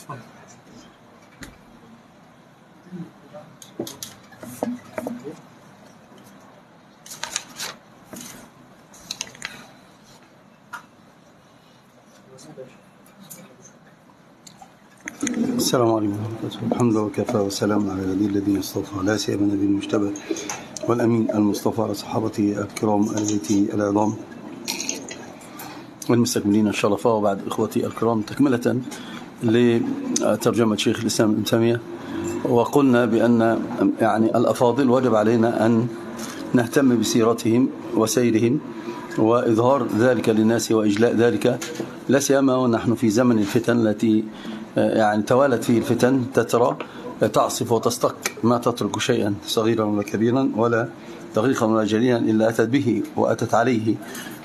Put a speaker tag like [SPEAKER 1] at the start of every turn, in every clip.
[SPEAKER 1] السلام عليكم ورحمة الله وبركاته. الحمد لله وكفى وسلام على الذين الذين اصطفى لا سيما النبي المجتبى والأمين المصطفى وصحابته الكرام آل بيته العظام والمستكملين الشرفاء. وبعد إخوتي الكرام تكملة لترجمة شيخ الإسلام ابن تيمية، وقلنا بأن يعني الأفاضل وجب علينا أن نهتم بسيرتهم وسيرهم وإظهار ذلك للناس وإجلاء ذلك، لا سيما ونحن في زمن الفتن التي يعني توالت فيه الفتن تترى تعصف وتستق، ما تترك شيئا صغيرا ولا كبيرا ولا دقيقا ولا جليلا إلا أتت به وأتت عليه.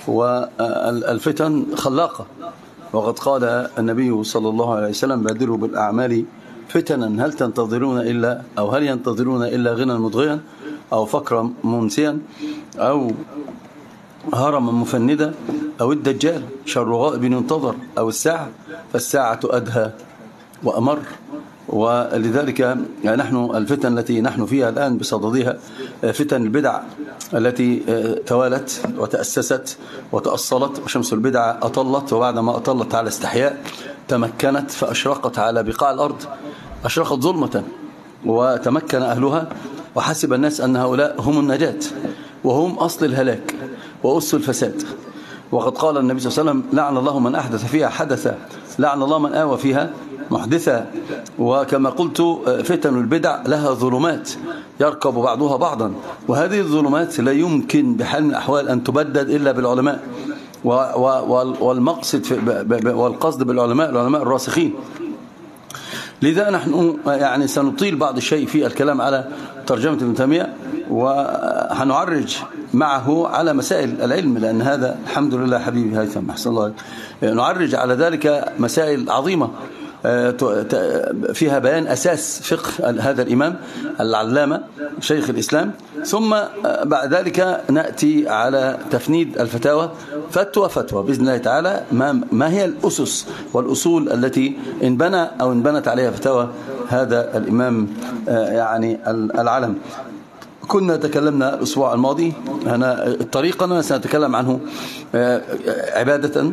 [SPEAKER 1] والفتن خلاقة، وقد قال النبي صلى الله عليه وسلم: بادروا بالأعمال فتنا هل تنتظرون إلا أو هل ينتظرون إلا غنى مضغيا أو فقرا منسيا أو هرما مفندا أو الدجال شر غائب ينتظر أو الساعة فالساعة أدهى وأمر. ولذلك نحن الفتن التي نحن فيها الآن بصددها فتن البدع التي توالت وتأسست وتأصلت، وشمس البدع أطلت، وبعدما أطلت على استحياء تمكنت فأشرقت على بقاع الأرض، أشرقت ظلمة وتمكن أهلها، وحسب الناس أن هؤلاء هم النجاة وهم أصل الهلاك وأس الفساد. وقد قال النبي صلى الله عليه وسلم: لعن الله من أحدث فيها حدثا، لعن الله من آوى فيها محدثا. وكما قلت فتن البدع لها ظلمات يركب بعضها بعضا، وهذه الظلمات لا يمكن بحال من الأحوال أن تبدد إلا بالعلماء، والمقصد والقصد بالعلماء العلماء الراسخين. لذا نحن يعني سنطيل بعض الشيء في الكلام على ترجمة ابن تيمية، وهنعرج معه على مسائل العلم، لأن هذا الحمد لله حبيبي هيثم أحسن الله، نعرج على ذلك مسائل عظيمة فيها بيان أساس فقه هذا الإمام العلامة شيخ الإسلام. ثم بعد ذلك نأتي على تفنيد الفتاوى فتوى فتوى بإذن الله تعالى، ما هي الأسس والأصول التي انبنت عليها فتاوى هذا الإمام يعني العلم. كنا تكلمنا الأسبوع الماضي طريقنا سنتكلم عنه عبادة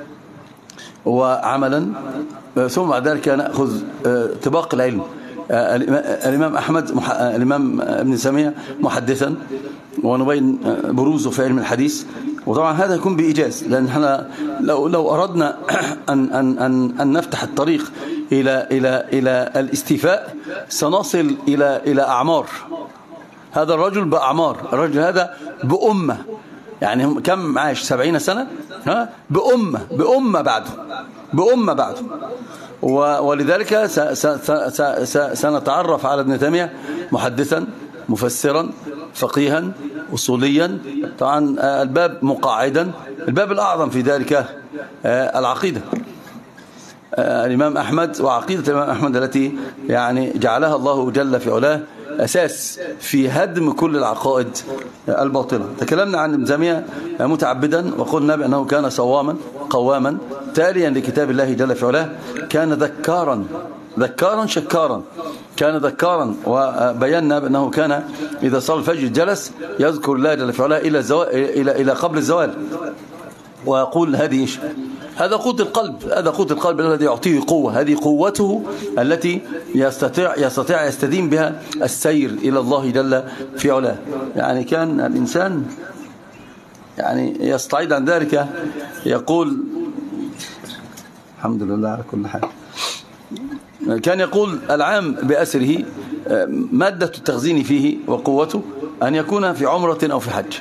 [SPEAKER 1] وعملا، ثم بعد ذلك نأخذ طباق العلم. الإمام الإمام ابن تيمية محدثا، ونبين بروزه في علم الحديث، وطبعا هذا يكون بإيجاز، لأن احنا لو أردنا أن نفتح الطريق إلى الاستيفاء سنصل إلى أعمار. هذا الرجل بأعمار، الرجل هذا بأمة، يعني كم عاش 70 سنة بأمة بعده. ولذلك سنتعرف على ابن تيمية محدثا مفسرا فقيها أصوليا. طبعا الباب مقاعدا، الباب الأعظم في ذلك العقيدة، الإمام أحمد وعقيدة الإمام أحمد التي يعني جعلها الله جل في علاه أساس في هدم كل العقائد الباطلة. تكلمنا عن ابن تيمية متعبدا، وقلنا بأنه كان صواما قواما تاليا لكتاب الله جل في علاه، كان ذكارا شكارا، كان ذكارا، وبينا بأنه كان إذا صلى الفجر جلس يذكر الله جل في علاه إلى قبل الزوال، ويقول هذا قوت القلب الذي يعطيه قوة، هذه قوته التي يستطيع يستدين بها السير إلى الله جل في علاه. يعني كان الإنسان يعني يستعيد عن ذلك يقول الحمد لله على كل حال، كان يقول العام بأسره مادة التخزين فيه وقوته أن يكون في عمرة أو في حج.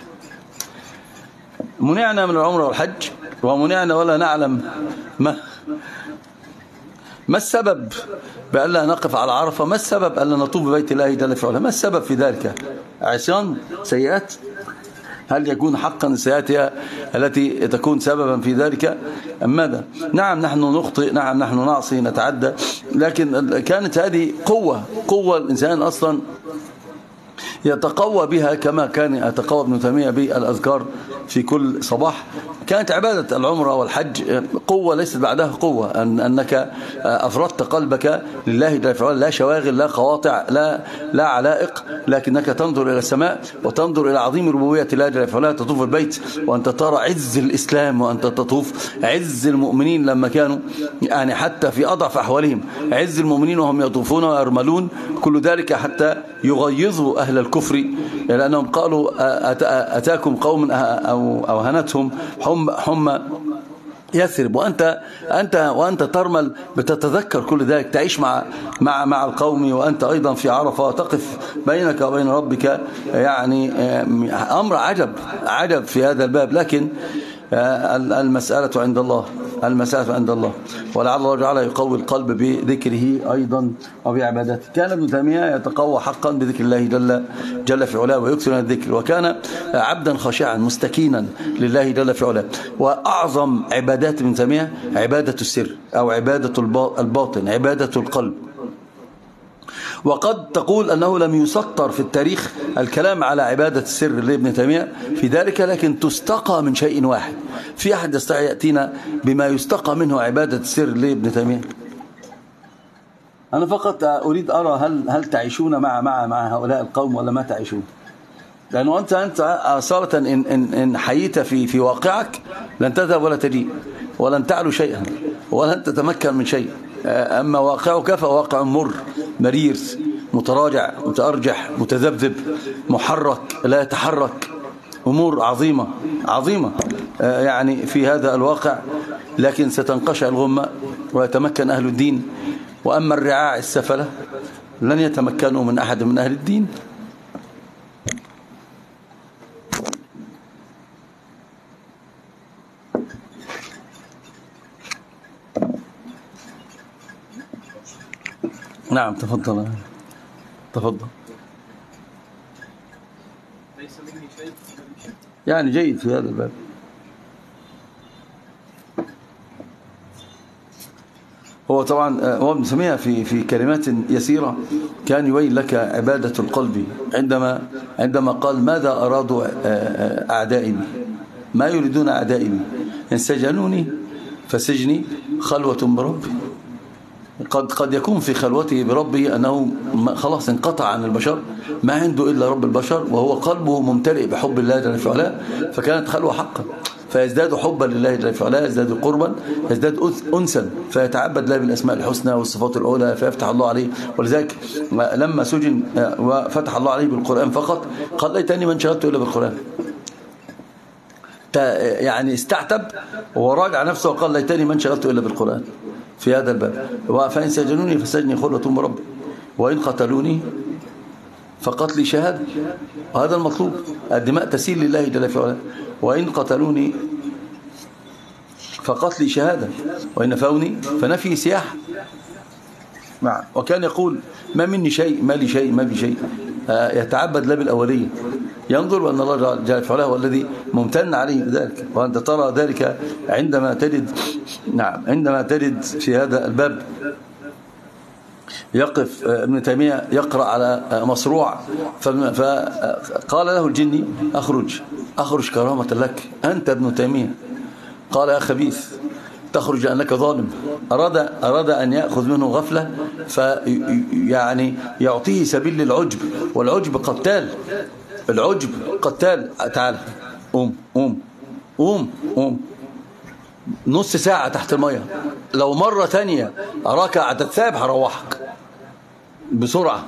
[SPEAKER 1] منعنا من العمرة والحج، ومنعنا ولا نعلم ما السبب بألا نقف على عرفة، ما السبب ألا نطوف ببيت الله جل في علاه، ما السبب في ذلك؟ عصيان سيئات؟ هل يكون حقا السيئات هي التي تكون سببا في ذلك أم ماذا؟ نعم نحن نخطئ، نعم نحن نعصي نتعدى، لكن كانت هذه قوة الإنسان أصلا يتقوى بها كما كان يتقوى ابن تيمية بالأذكار في كل صباح، كانت عبادة العمرة والحج قوة ليست بعدها قوة، أنك أفردت قلبك لله جل وعلا، لا شواغل، لا قواطع، لا علائق، لكنك تنظر إلى السماء وتنظر إلى عظيم ربوبية الله جل وعلا. تطوف البيت وأنت ترى عز الإسلام، وأنت تطوف عز المؤمنين لما كانوا يعني حتى في أضعف أحوالهم، عز المؤمنين وهم يطوفون ويرملون، كل ذلك حتى يغيظوا أهل الكفر، لأنهم قالوا أتاكم قوم أو هنتهم حمى يثرب، وأنت ترمل بتتذكر كل ذلك، تعيش مع القوم وأنت أيضا في عرفة، تقف بينك وبين ربك، يعني أمر عجب في هذا الباب. لكن المسألة عند الله، المسألة عند الله، ولعل الله تعالى يقوي القلب بذكره أيضا وبعبادته. كان ابن تيمية يتقوى حقا بذكر الله جل في علاه ويكثر من الذكر، وكان عبدا خاشعا مستكينا لله جل في علاه. وأعظم عبادات ابن تيمية عبادة السر أو عبادة الباطن، عبادة القلب. وقد تقول أنه لم يسطر في التاريخ الكلام على عبادة السر لابن تيمية في ذلك، لكن تستقى من شيء واحد. في أحد يستطيع يأتينا بما يستقى منه عبادة السر لابن تيمية؟ أنا فقط أريد أرى هل تعيشون مع هؤلاء القوم ولا ما تعيشون؟ لأنه أنت أصالة إن حييت في واقعك لن تذهب ولا تجيء ولن تعلو شيئا ولن تتمكن من شيء. أما واقعك فواقع مر مرير متراجع متأرجح متذبذب محرك لا يتحرك، أمور عظيمة يعني في هذا الواقع. لكن ستنقشع الغمة ويتمكن أهل الدين، وأما الرعاع السفلة لن يتمكنوا من أحد من أهل الدين. نعم تفضل. يعني جيد في هذا الباب. هو طبعا هو ابن تيمية في كلمات يسيرة كان يبين لك عبادة القلب عندما قال ماذا أرادوا أعدائي، ما يريدون أعدائي، إن سجنوني فسجني خلوة بربي. قد يكون في خلوته بربه أنه خلاص انقطع عن البشر، ما عنده إلا رب البشر، وهو قلبه ممتلئ بحب الله جل وعلا، فكانت خلوة حقا، فيزداد حبا لله جل وعلا، يزداد قربا، يزداد أنسا، فيتعبد له بالأسماء الحسنى والصفات الأولى، فيفتح الله عليه. ولذلك لما سجن وفتح الله عليه بالقرآن فقط قال ليتني ما انشغلت إلا بالقرآن، يعني استعتب وراجع نفسه وقال ليتني ما انشغلت إلا بالقرآن في هذا الباب. فإن سجنوني فسجني خلوة بربي، وإن قتلوني فقتلي شهادة، وهذا المطلوب، الدماء تسيل لله جل وعلا. وإن قتلوني فقتلي شهادة، وإن نفوني فنفي سياح. وكان يقول ما مني شيء، ما لي شيء، ما بي شيء، يتعبد له بالأولية، ينظر أن الله جل وعلا هو الذي ممتن عليه بذلك. وأنت ترى ذلك عندما تجد في هذا الباب يقف ابن تيمية يقرأ على مصروع، فقال له الجني أخرج كرامة لك، أنت ابن تيمية. قال يا خبيث تخرج أنك ظالم. أراد أن يأخذ منه غفلة، فيعني يعطيه سبيل للعجب، والعجب قتال، العجب قتال. تعال قوم نص ساعة تحت المية، لو مرة تانية أراك هتتثاب هروحك بسرعة.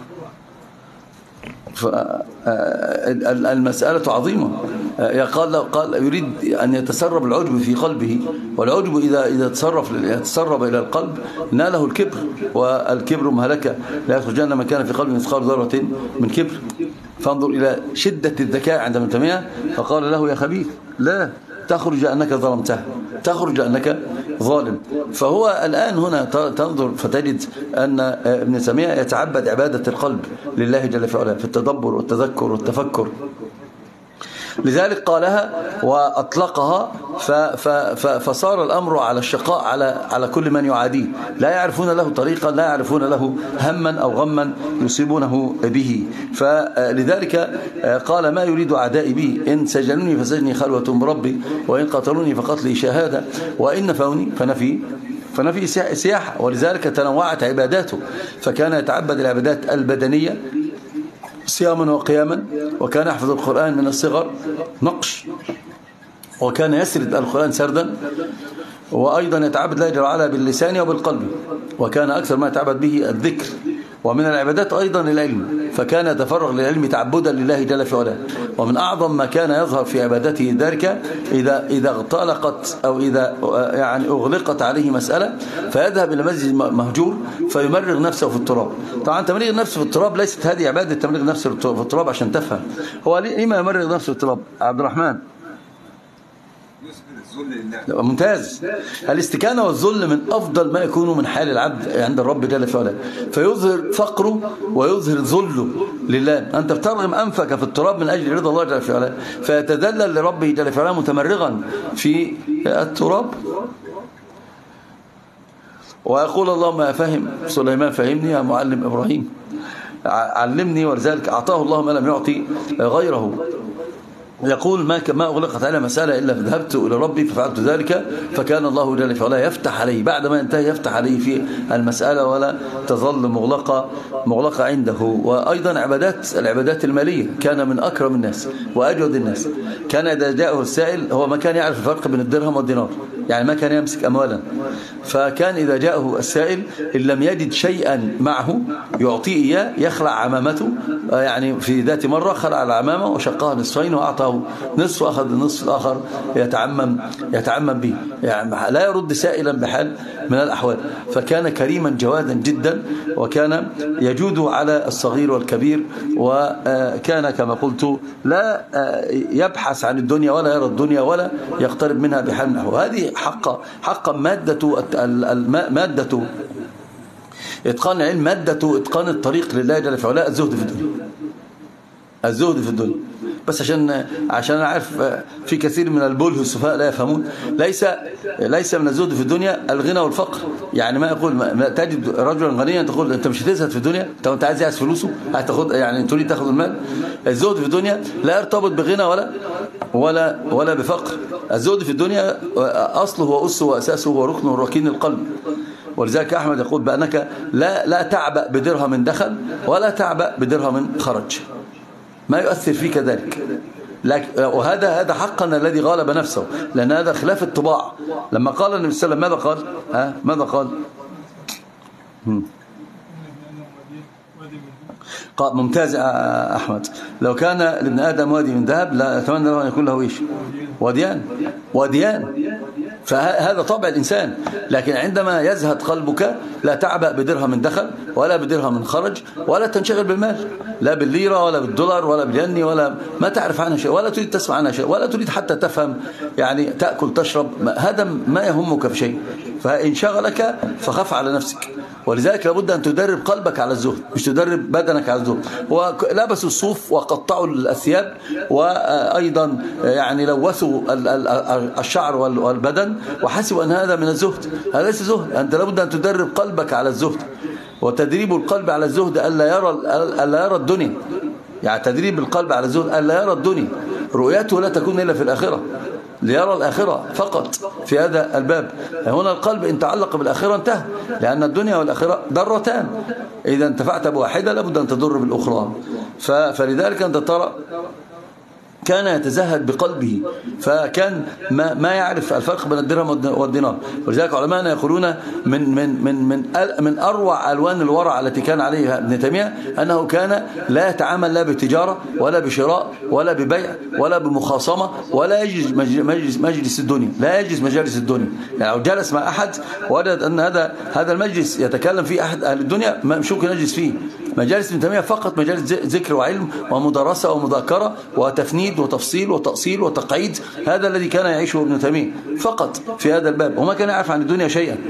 [SPEAKER 1] المسألة عظيمة. قال يريد أن يتسرب العجب في قلبه، والعجب إذا تسرب إلى القلب ناله الكبر، والكبر مهلكة، لا يخرجن من كان في قلبه مثقال ذرة من كبر. فانظر إلى شدة الذكاء عند ابن تيمية، فقال له يا خبيث لا تخرج أنك ظلمته، تخرج أنك ظالم. فهو الآن هنا تنظر فتجد أن ابن تيمية يتعبد عبادة القلب لله جل وعلا في التدبر والتذكر والتفكر. لذلك قالها وأطلقها فصار الأمر على الشقاء على كل من يعاديه، لا يعرفون له طريقا، لا يعرفون له هما أو غما يصيبونه به. فلذلك قال ما يريد أعدائي بي، إن سجنوني فسجني خلوة بربي، وإن قتلوني فقتلي شهادة، وإن نفوني فنفي سياحة. ولذلك تنوعت عباداته، فكان يتعبد العبادات البدنية صياما وقياما، وكان يحفظ القرآن من الصغر نقش، وكان يسرد القرآن سردا، وأيضا يتعبد الله جل وعلا باللسان وبالقلب، وكان أكثر ما يتعبد به الذكر. ومن العبادات أيضا العلم، فكان يتفرغ للعلم تعبدا لله جل في علاه. ومن أعظم ما كان يظهر في عبادته ذلك إذا اغتلقت أو إذا يعني أغلقت عليه مسألة فيذهب إلى مسجد مهجور فيمرغ نفسه في التراب. طبعا تمريغ نفسه في التراب ليست هذه عبادة تمريغ نفسه في التراب عشان تفهم. هو لما يمرغ نفسه في التراب عبد الرحمن؟ ممتاز. الاستكانة والذل من أفضل ما يكون من حال العبد عند الرب جل في علاه، فيظهر فقره ويظهر ذله لله. أنت بترغم أنفك في التراب من أجل رضا الله جل في علاه، فيتذلل لربه جل في علاه متمرغا في التراب. ويقول اللهم يا فهم سليمان فهمني، يا معلم إبراهيم علمني. ولذلك أعطاه الله ما لم يعطي غيره. يقول ما أغلقت على مسألة إلا ذهبت إلى ربي ففعلت ذلك، فكان الله جل في علاه يفتح عليه بعد ما ينتهي، يفتح عليه في المسألة ولا تظل مغلقة عنده. وأيضا العبادات المالية كان من أكرم الناس وأجود الناس. كان إذا جاءه السائل هو ما كان يعرف الفرق بين الدرهم والدينار، يعني ما كان يمسك أموالا، فكان إذا جاءه السائل إن لم يجد شيئا معه يعطيه إياه يخلع عمامته. يعني في ذات مرة خلع العمامة وشقها نصفين وأعطاه نصف وأخذ النصف الآخر يتعمم به، يعني لا يرد سائلا بحال من الأحوال. فكان كريما جوادا جدا، وكان يجود على الصغير والكبير، وكان كما قلت لا يبحث عن الدنيا ولا يرى الدنيا ولا يقترب منها بحال من الأحوال. هذه حقا مادة إتقان العلم، مادة إتقان الطريق لله جل في علاه، الزهد في الدنيا. بس عشان أنا عارف في كثير من البله السفهاء لا يفهمون، ليس من الزهد في الدنيا الغنى والفقر. يعني ما يقول ما تجد رجلا غنيا تقول أنت مش هتزهد في الدنيا، أنت عايز فلوسه هتاخد، يعني تريد تاخذ المال. الزهد في الدنيا لا يرتبط بغنى ولا بفقر. الزهد في الدنيا أصله وأسه وأساسه وركنه وركين القلب. ولذلك أحمد يقول بأنك لا تعبأ بدرهم دخل ولا تعبأ بدرهم خرج، ما يؤثر فيك ذلك. وهذا حقا الذي غالب نفسه، لأن هذا خلاف الطباع. لما قال النبي صلى الله عليه وسلم ماذا قال؟ قال ممتاز أحمد. لو كان لابن آدم وادي من ذهب لا أتمنى له أن يكون له إيش؟ وديان. فهذا طبع الإنسان. لكن عندما يزهد قلبك لا تعبأ بدرهم دخل ولا بدرهم خرج، ولا تنشغل بالمال، لا بالليرة ولا بالدولار ولا بالين، ولا ما تعرف عنها شيء، ولا تريد تسمع عنها شيء، ولا تريد حتى تفهم، يعني تأكل تشرب، هذا ما يهمك في شيء. فإن شغلك فخف على نفسك. ولذلك لابد أن تدرب قلبك على الزهد، مش تدرب بدنك على الزهد. ولبسوا الصوف وقطعوا الأثياب، وأيضا يعني لوثوا الشعر والبدن، وحسبوا أن هذا من الزهد. هذا ليس زهد. أنت لابد أن تدرب قلبك على الزهد. وتدريب القلب على الزهد ألا يرى الدنيا، يعني تدريب القلب على الزهد ألا يرى الدنيا. رؤيته لا تكون إلا في الآخرة، ليرى الآخرة فقط في هذا الباب. هنا القلب إن تعلق بالآخرة انتهى، لأن الدنيا والآخرة ضرتان، إذا انتفعت بواحدة لابد أن تضر بالأخرى. فلذلك أنت ترى كان يتزهد بقلبه، فكان ما يعرف الفرق بين الدرهم والدينار. ولذلك علماءنا يقولون من أروع ألوان الورع التي كان عليها ابن تيمية أنه كان لا يتعامل لا بتجارة ولا بشراء ولا ببيع ولا بمخاصمة، ولا يجلس مجلس الدنيا، لا يجلس مجالس الدنيا. يعني لو جلس مع أحد وجد أن هذا المجلس يتكلم فيه أحد أهل الدنيا مش ممكن يجلس فيه. مجالس ابن تيمية فقط مجالس ذكر وعلم ومدرسة ومذاكرة وتفنيد وتفصيل وتأصيل وتقعيد. هذا الذي كان يعيشه ابن تيمية فقط في هذا الباب، وما كان يعرف عن الدنيا شيئا.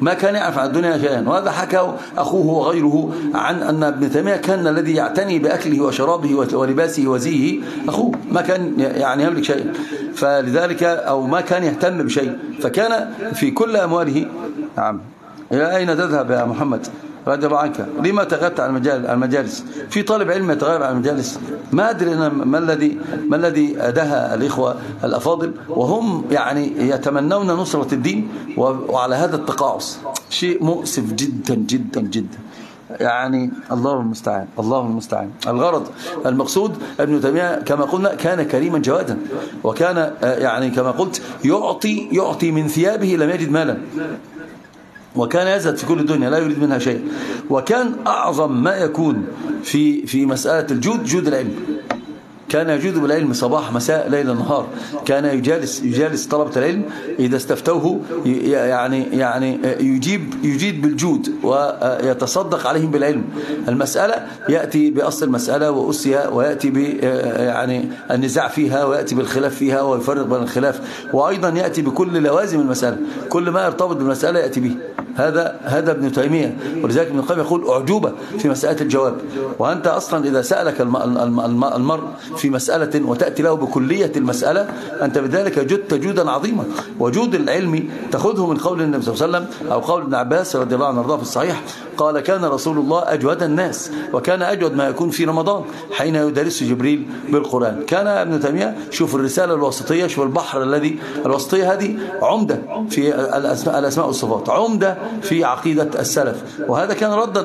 [SPEAKER 1] ما كان يعرف عن الدنيا شيئا. وهذا حكاه أخوه وغيره عن أن ابن تيمية كان الذي يعتني بأكله وشرابه ولباسه وزيه أخوه، ما كان يعني يملك شيئا، فلذلك أو ما كان يهتم بشيء، فكان في كل أمواله. نعم. إلى أين تذهب يا محمد رضي الله عنك؟ لما تغيبت عن المجالس؟ في طالب علم يتغيب عن المجالس؟ ما أدري أنا ما الذي دهى الإخوة الأفاضل وهم يعني يتمنون نصرة الدين وعلى هذا التقاعس، شيء مؤسف جدا جدا جدا. يعني الله المستعان، الله المستعان. الغرض المقصود ابن تيمية كما قلنا كان كريما جوادا، وكان يعني كما قلت يعطي من ثيابه لم يجد مالا، وكان يزهد في كل الدنيا لا يريد منها شيء. وكان أعظم ما يكون في مسألة الجود جود العلم. كان يجود بالعلم صباح مساء ليل نهار. كان يجالس طلبة العلم إذا استفتوه يعني يجيب بالجود ويتصدق عليهم بالعلم. المسألة يأتي بأصل المسألة وأسها، ويأتي يعني النزاع فيها، ويأتي بالخلاف فيها ويفرق بين الخلاف، وأيضا يأتي بكل لوازم المسألة، كل ما يرتبط بالمسألة يأتي به. هذا ابن تيمية. ولذلك ابن القيم يقول أعجوبة في مسألة الجواب. وأنت أصلا إذا سألك المرء في مسألة وتأتي له بكلية المسألة، أنت بذلك جدت جودا عظيما. وجود العلم تأخذه من قول النبي صلى الله عليه وسلم أو قول ابن عباس رضي الله عنه وارضاه في الصحيح، قال كان رسول الله أجود الناس، وكان أجود ما يكون في رمضان حين يدرس جبريل بالقرآن. كان ابن تيمية، شوف الرسالة الوسطية، شوف البحر الذي الوسطية هذه عمدة في الأسماء والصفات، عمدة في عقيدة السلف. وهذا كان ردا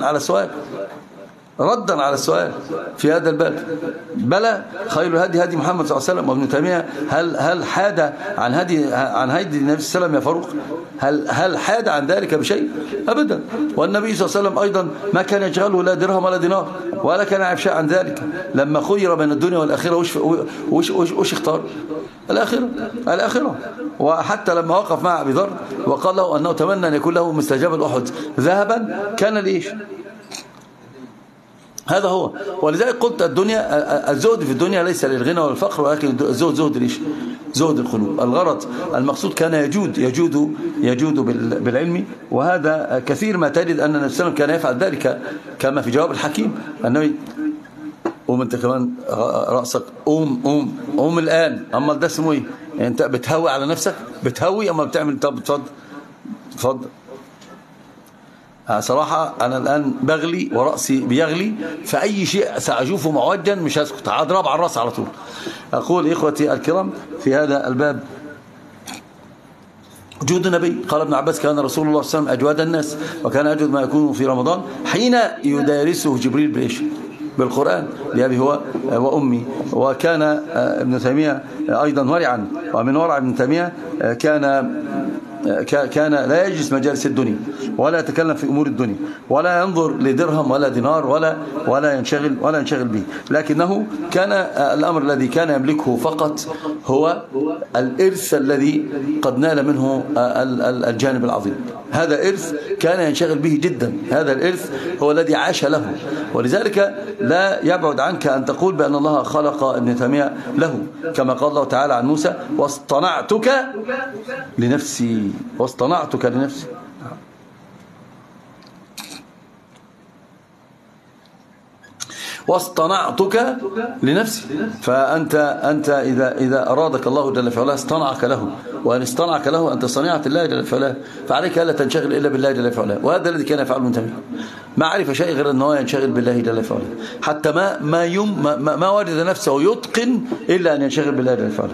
[SPEAKER 1] على السؤال في هذا الباب. بلى خير الهدي هدي محمد صلى الله عليه وسلم. وابن تيمية هل حاد عن هدي النبي صلى الله عليه وسلم يا فاروق؟ هل حاد عن ذلك بشيء؟ أبدا. والنبي صلى الله عليه وسلم أيضا ما كان يشغله لا درهم ولا دينار، ولا كان يعرف شيء عن ذلك. لما خير بين الدنيا والآخرة وش اختار؟ الآخرة. وحتى لما وقف مع أبي ذر وقال له أنه تمنى أن يكون له مثل جبل أحد ذهبا، كان ليش؟ هذا هو. ولذلك قلت الدنيا، الزهد في الدنيا ليس للغنى والفقر، ولكن الزهد زهد ليش؟ زهد القلوب. الغرض المقصود كان يجود بالعلم. وهذا كثير ما تجد أن النبي صلى الله عليه وسلم كان يفعل ذلك، كما في جواب الحكيم النبي قوم انت كمان رأسك، قوم الآن. أما ده اسمه ايه؟ يعني انت بتهوي على نفسك، بتهوي أما بتعمل. طب اتفضل. صراحة أنا الآن بغلي ورأسي بيغلي، فأي شيء سأشوفه معوجا مش هسكت، هضرب على الرأس على طول. أقول إخوتي الكرام في هذا الباب جود النبي. قال ابن عباس كان رسول الله صلى الله عليه وسلم أجود الناس، وكان أجود ما يكون في رمضان حين يدارسه جبريل بإيش؟ بالقرآن لأبي هو وأمي. وكان ابن تيمية أيضا ورعا، ومن ورع ابن تيمية كان لا يجلس مجالس الدنيا، ولا يتكلم في أمور الدنيا، ولا ينظر لدرهم ولا دينار ولا ينشغل به. لكنه كان الأمر الذي كان يملكه فقط هو الإرث الذي قد نال منه الجانب العظيم. هذا إرث كان ينشغل به جدا، هذا الإرث هو الذي عاش له. ولذلك لا يبعد عنك أن تقول بأن الله خلق ابن تيمية له، كما قال الله تعالى عن موسى واصطنعتك لنفسي. واصطنعتك لنفسي. فأنت إذا أرادك الله جل في علاه اصطنعك له، وأن اصطنعك له أنت صنيعة الله جل في علاه، فعليك ألا تنشغل إلا بالله جل في علاه. وهذا الذي كان يفعله ابن تيمية، ما عرف شيء غير أنه ينشغل بالله جل في علاه، حتى ما وجد نفسه يتقن إلا أن ينشغل بالله جل في علاه.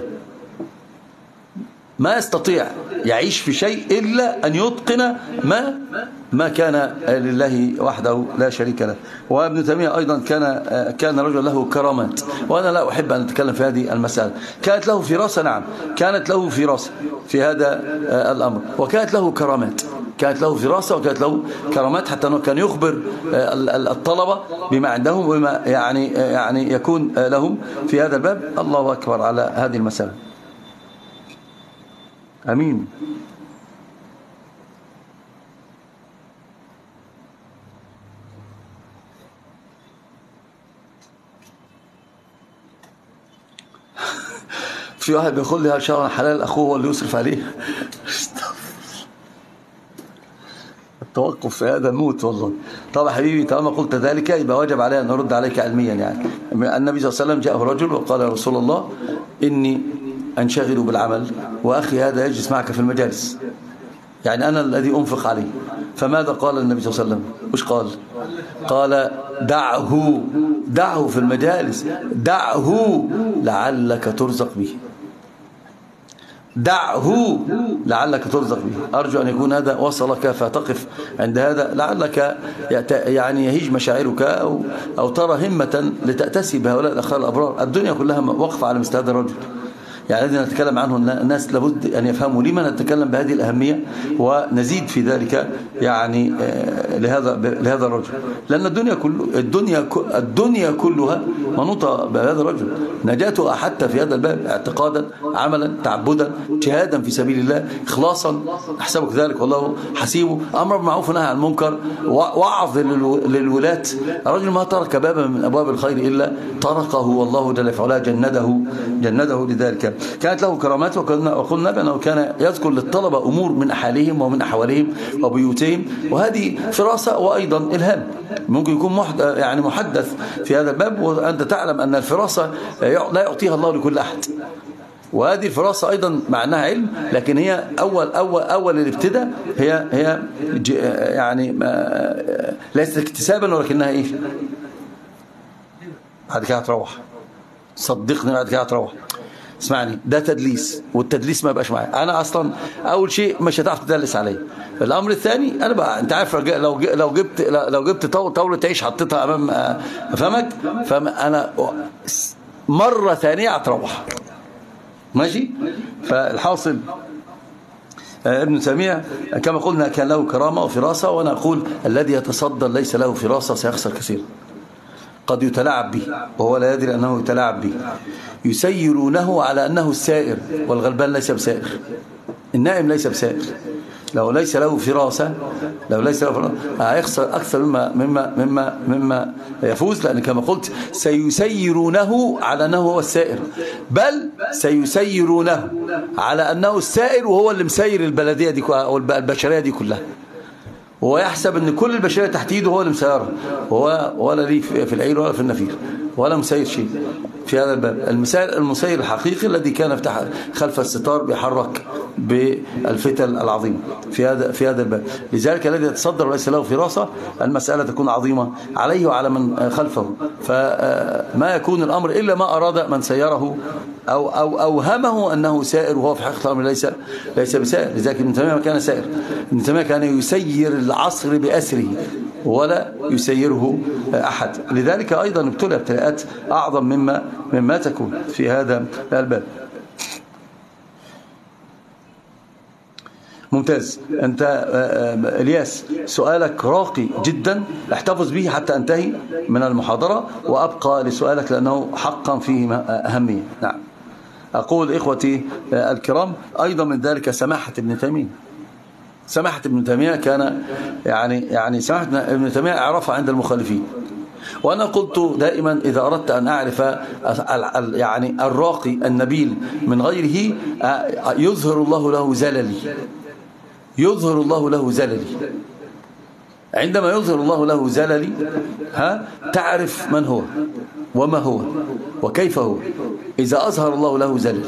[SPEAKER 1] ما يستطيع يعيش في شيء إلا أن يتقن ما كان لله وحده لا شريك له. وابن تيمية أيضا كان رجل له كرامات، وأنا لا أحب أن أتكلم في هذه المسألة. كانت له فراسة، نعم كانت له فراسة في هذا الأمر، وكانت له كرامات، كانت له فراسة وكانت له كرامات، حتى أنه كان يخبر الطلبة بما عندهم وبما يعني يكون لهم في هذا الباب. الله أكبر على هذه المسألة. أمين. في واحد بيقول لي هل شرعا حلال أخوه هو اللي يصرف عليه؟ توقف في هذا موت والله. طب حبيبي طالما قلت ذلك يبقى واجب علي أن أرد عليك علميا. يعني النبي صلى الله عليه وسلم جاءه رجل وقال يا رسول الله إني أنشغل بالعمل وأخي هذا يجلس معك في المجالس، يعني أنا الذي أنفق عليه. فماذا قال النبي صلى الله عليه وسلم؟ وش قال؟ قال دعه في المجالس، دعه لعلك ترزق به، دعه لعلك ترزق به. أرجو أن يكون هذا وصلك فتقف عند هذا، لعلك يعني يهيج مشاعرك أو ترى همة لتأتسي بهؤلاء الأخوة الأبرار. الدنيا كلها وقف على مثل هذا الرجل، يعني الذي نتكلم عنه الناس لابد أن يفهموا لما نتكلم بهذه الأهمية ونزيد في ذلك يعني لهذا الرجل، لأن الدنيا كلها منوطة بهذا الرجل. نجاته حتى في هذا الباب اعتقادا، عملا، تعبدا، جهادا في سبيل الله، إخلاصا، أحسبك ذلك والله حسيبه، أمر بالمعروف ونهي عن المنكر، وعظ للولاة. الرجل ما ترك بابا من أبواب الخير إلا طرقه والله جل وعلا جنده لذلك. كانت له كرامات، وقلنا بأنه كان يذكر للطلبة أمور من حالهم ومن أحوالهم وبيوتهم، وهذه فراسة وأيضا إلهام. ممكن يكون محدث في هذا الباب، وأنت تعلم أن الفراسة لا يعطيها الله لكل أحد، وهذه الفراسة أيضا معناها علم، لكن هي أول الابتداء هي يعني ليست اكتسابا، ولكنها إيش؟ بعد كده هتروح، صدقني بعد كده هتروح. اسمعني، ده تدليس، والتدليس ما يبقاش معايا انا اصلا. اول شيء مش هتعرف تدلس عليا. الامر الثاني انا بقى انت عارف لو جبت طاوله عيش حطيتها امام فمك، فانا مره ثانيه هتروح ماشي. فالحاصل ابن تيمية كما قلنا كان له كرامة وفراسة، وانا اقول الذي يتصدر ليس له فراسة سيخسر كثيرا. قد يتلاعب به وهو لا يدري أنه يتلاعب به، يسيرونه على أنه السائر، والغلبان ليس بسائر، النائم ليس بسائر. لو ليس له فراسة هيخسر أكثر مما يفوز، لأن كما قلت سيسيرونه على أنه هو السائر، بل سيسيرونه على أنه السائر وهو اللي مسير البلدية دي أو البشرية دي كلها، وهو يحسب ان كل البشريه تحت ايده هو اللي مسيرها، هو ولا ليه في العير ولا في النفير ولا مسير شيء في هذا الباب. المسير الحقيقي الذي كان خلف الستار بيحرك بالفتل العظيمه في هذا الباب. لذلك الذي يتصدر وليس له فراسه المساله تكون عظيمه عليه وعلى من خلفه، فما يكون الامر الا ما اراد من سيره او اوهمه انه سائر، وهو في حقيقه الامر ليس بسائر. لذلك ابن تيميه كان سائر، ابن تيميه كان يسير العصر بأسره ولا يسيره أحد. لذلك أيضا ابتلى ابتلاءات أعظم مما تكون في هذا الباب. ممتاز. أنت إلياس سؤالك راقي جدا، احتفظ به حتى أنتهي من المحاضرة وأبقى لسؤالك لأنه حقا فيه أهمية. نعم. أقول إخوتي الكرام أيضا من ذلك سماحة ابن تيمية. سماحة ابن تيمية كان يعني سماحة ابن تيمية أعرفها عند المخالفين، وأنا قلت دائما إذا أردت أن أعرف يعني الراقي النبيل من غيره يظهر الله له زللي. عندما يظهر الله له زللي تعرف من هو وما هو وكيف هو. إذا أظهر الله له زللي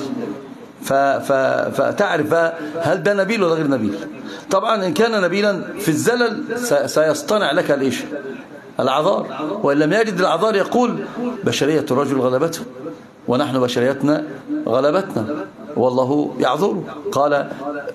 [SPEAKER 1] فتعرف هل ده نبيل ولا غير نبيل. طبعا إن كان نبيلا في الزلل سيصطنع لك الأعذار، وإن لم يجد الأعذار يقول بشرية الرجل غلبته ونحن بشريتنا غلبتنا والله يعذره. قال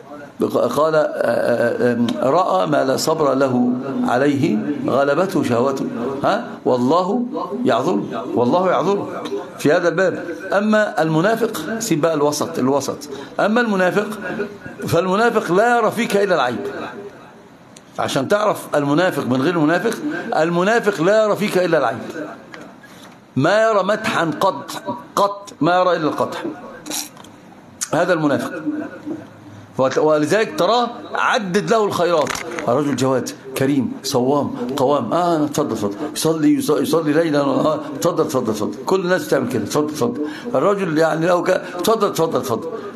[SPEAKER 1] رأى ما لا صبر له عليه غلبته شهوته والله يعذره في هذا الباب. أما المنافق سيب بقى الوسط. أما المنافق فالمنافق لا يرى فيك إلا العيب. عشان تعرف المنافق من غير المنافق لا يرى فيك إلا العيب، ما يرى مدحا قط ما يرى إلا القدح. هذا المنافق. ولذلك تراه عدد له الخيرات، الرجل جواد كريم صوام قوام تفضل يصلي ليلا تفضل كل الناس بتعمل كده تفضل. الرجل يعني له تفضل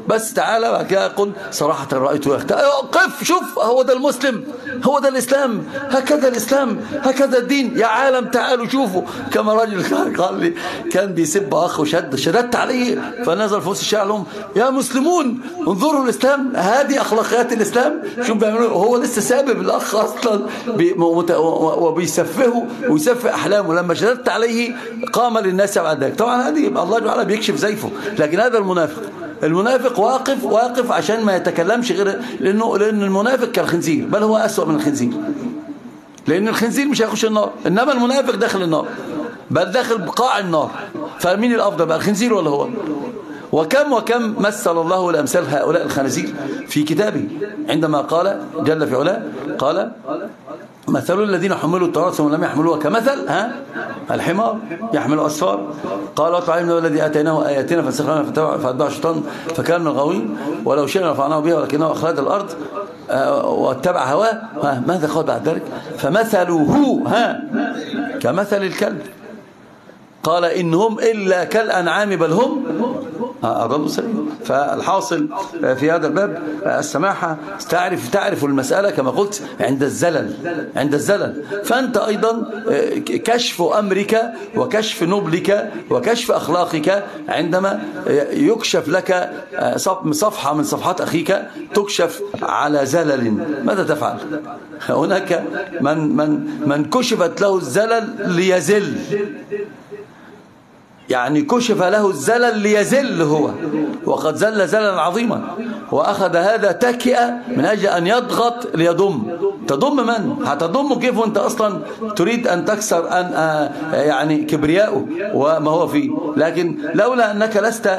[SPEAKER 1] بس تعالى بعد كده قل صراحة رأيته قف شوف، هو ده المسلم، هو ده الإسلام، هكذا الإسلام، هكذا الدين يا عالم، تعالوا شوفوا. كما رجل قال لي كان بيسب أخ شددت عليه فنزل في وسط الشارع لهم يا مسلمون انظروا الإسلام، هذه أخلاقيات الإسلام، شوف بيعملوا. هو لسه سابب الأخ أصلا وبيسفهه ويسفه أحلامه. لما شددت عليه قام للناس بعد ذلك. طبعا هذه الله تعالى بيكشف زيفه، لكن هذا المنافق واقف عشان ما يتكلمش غير لأن المنافق كالخنزير، بل هو أسوأ من الخنزير، لأن الخنزير مش هيخش النار، إنما المنافق داخل النار، بل داخل بقاع النار. فمين الأفضل بقى، الخنزير ولا هو؟ وكم مثل الله الأمثال هؤلاء الخنازير في كتابه عندما قال جل في علاه، قال مثل الذين حملوا التوراة ثم لم يحملوها كمثل الحمار يحمل أسفار. قال وطعمنا الذي آتيناه آياتنا فانسلخ منها فأتبعه الشيطان فكان من الغاوين ولو شئنا رفعناه بها ولكنه أخلد الأرض واتبع هواه. ماذا قال بعد ذلك؟ فمثله كمثل الكلب. قال إنهم إلا كالأنعام بل هم أضلوا سبيلا. فالحاصل في هذا الباب السماحة، تعرف المسألة كما قلت عند الزلل. فأنت أيضا كشف أمرك وكشف نبلك وكشف أخلاقك عندما يكشف لك صفحة من صفحات أخيك تكشف على زلل، ماذا تفعل؟ هناك من كشفت له الزلل ليزل، يعني كشف له الزلل ليزل هو، وقد زل زللا عظيما، وأخذ هذا تكئة من أجل أن يضغط ليضم. تضم من؟ هتضمه كيف وانت أصلا تريد أن تكسر يعني كبرياءه وما هو فيه. لكن لولا أنك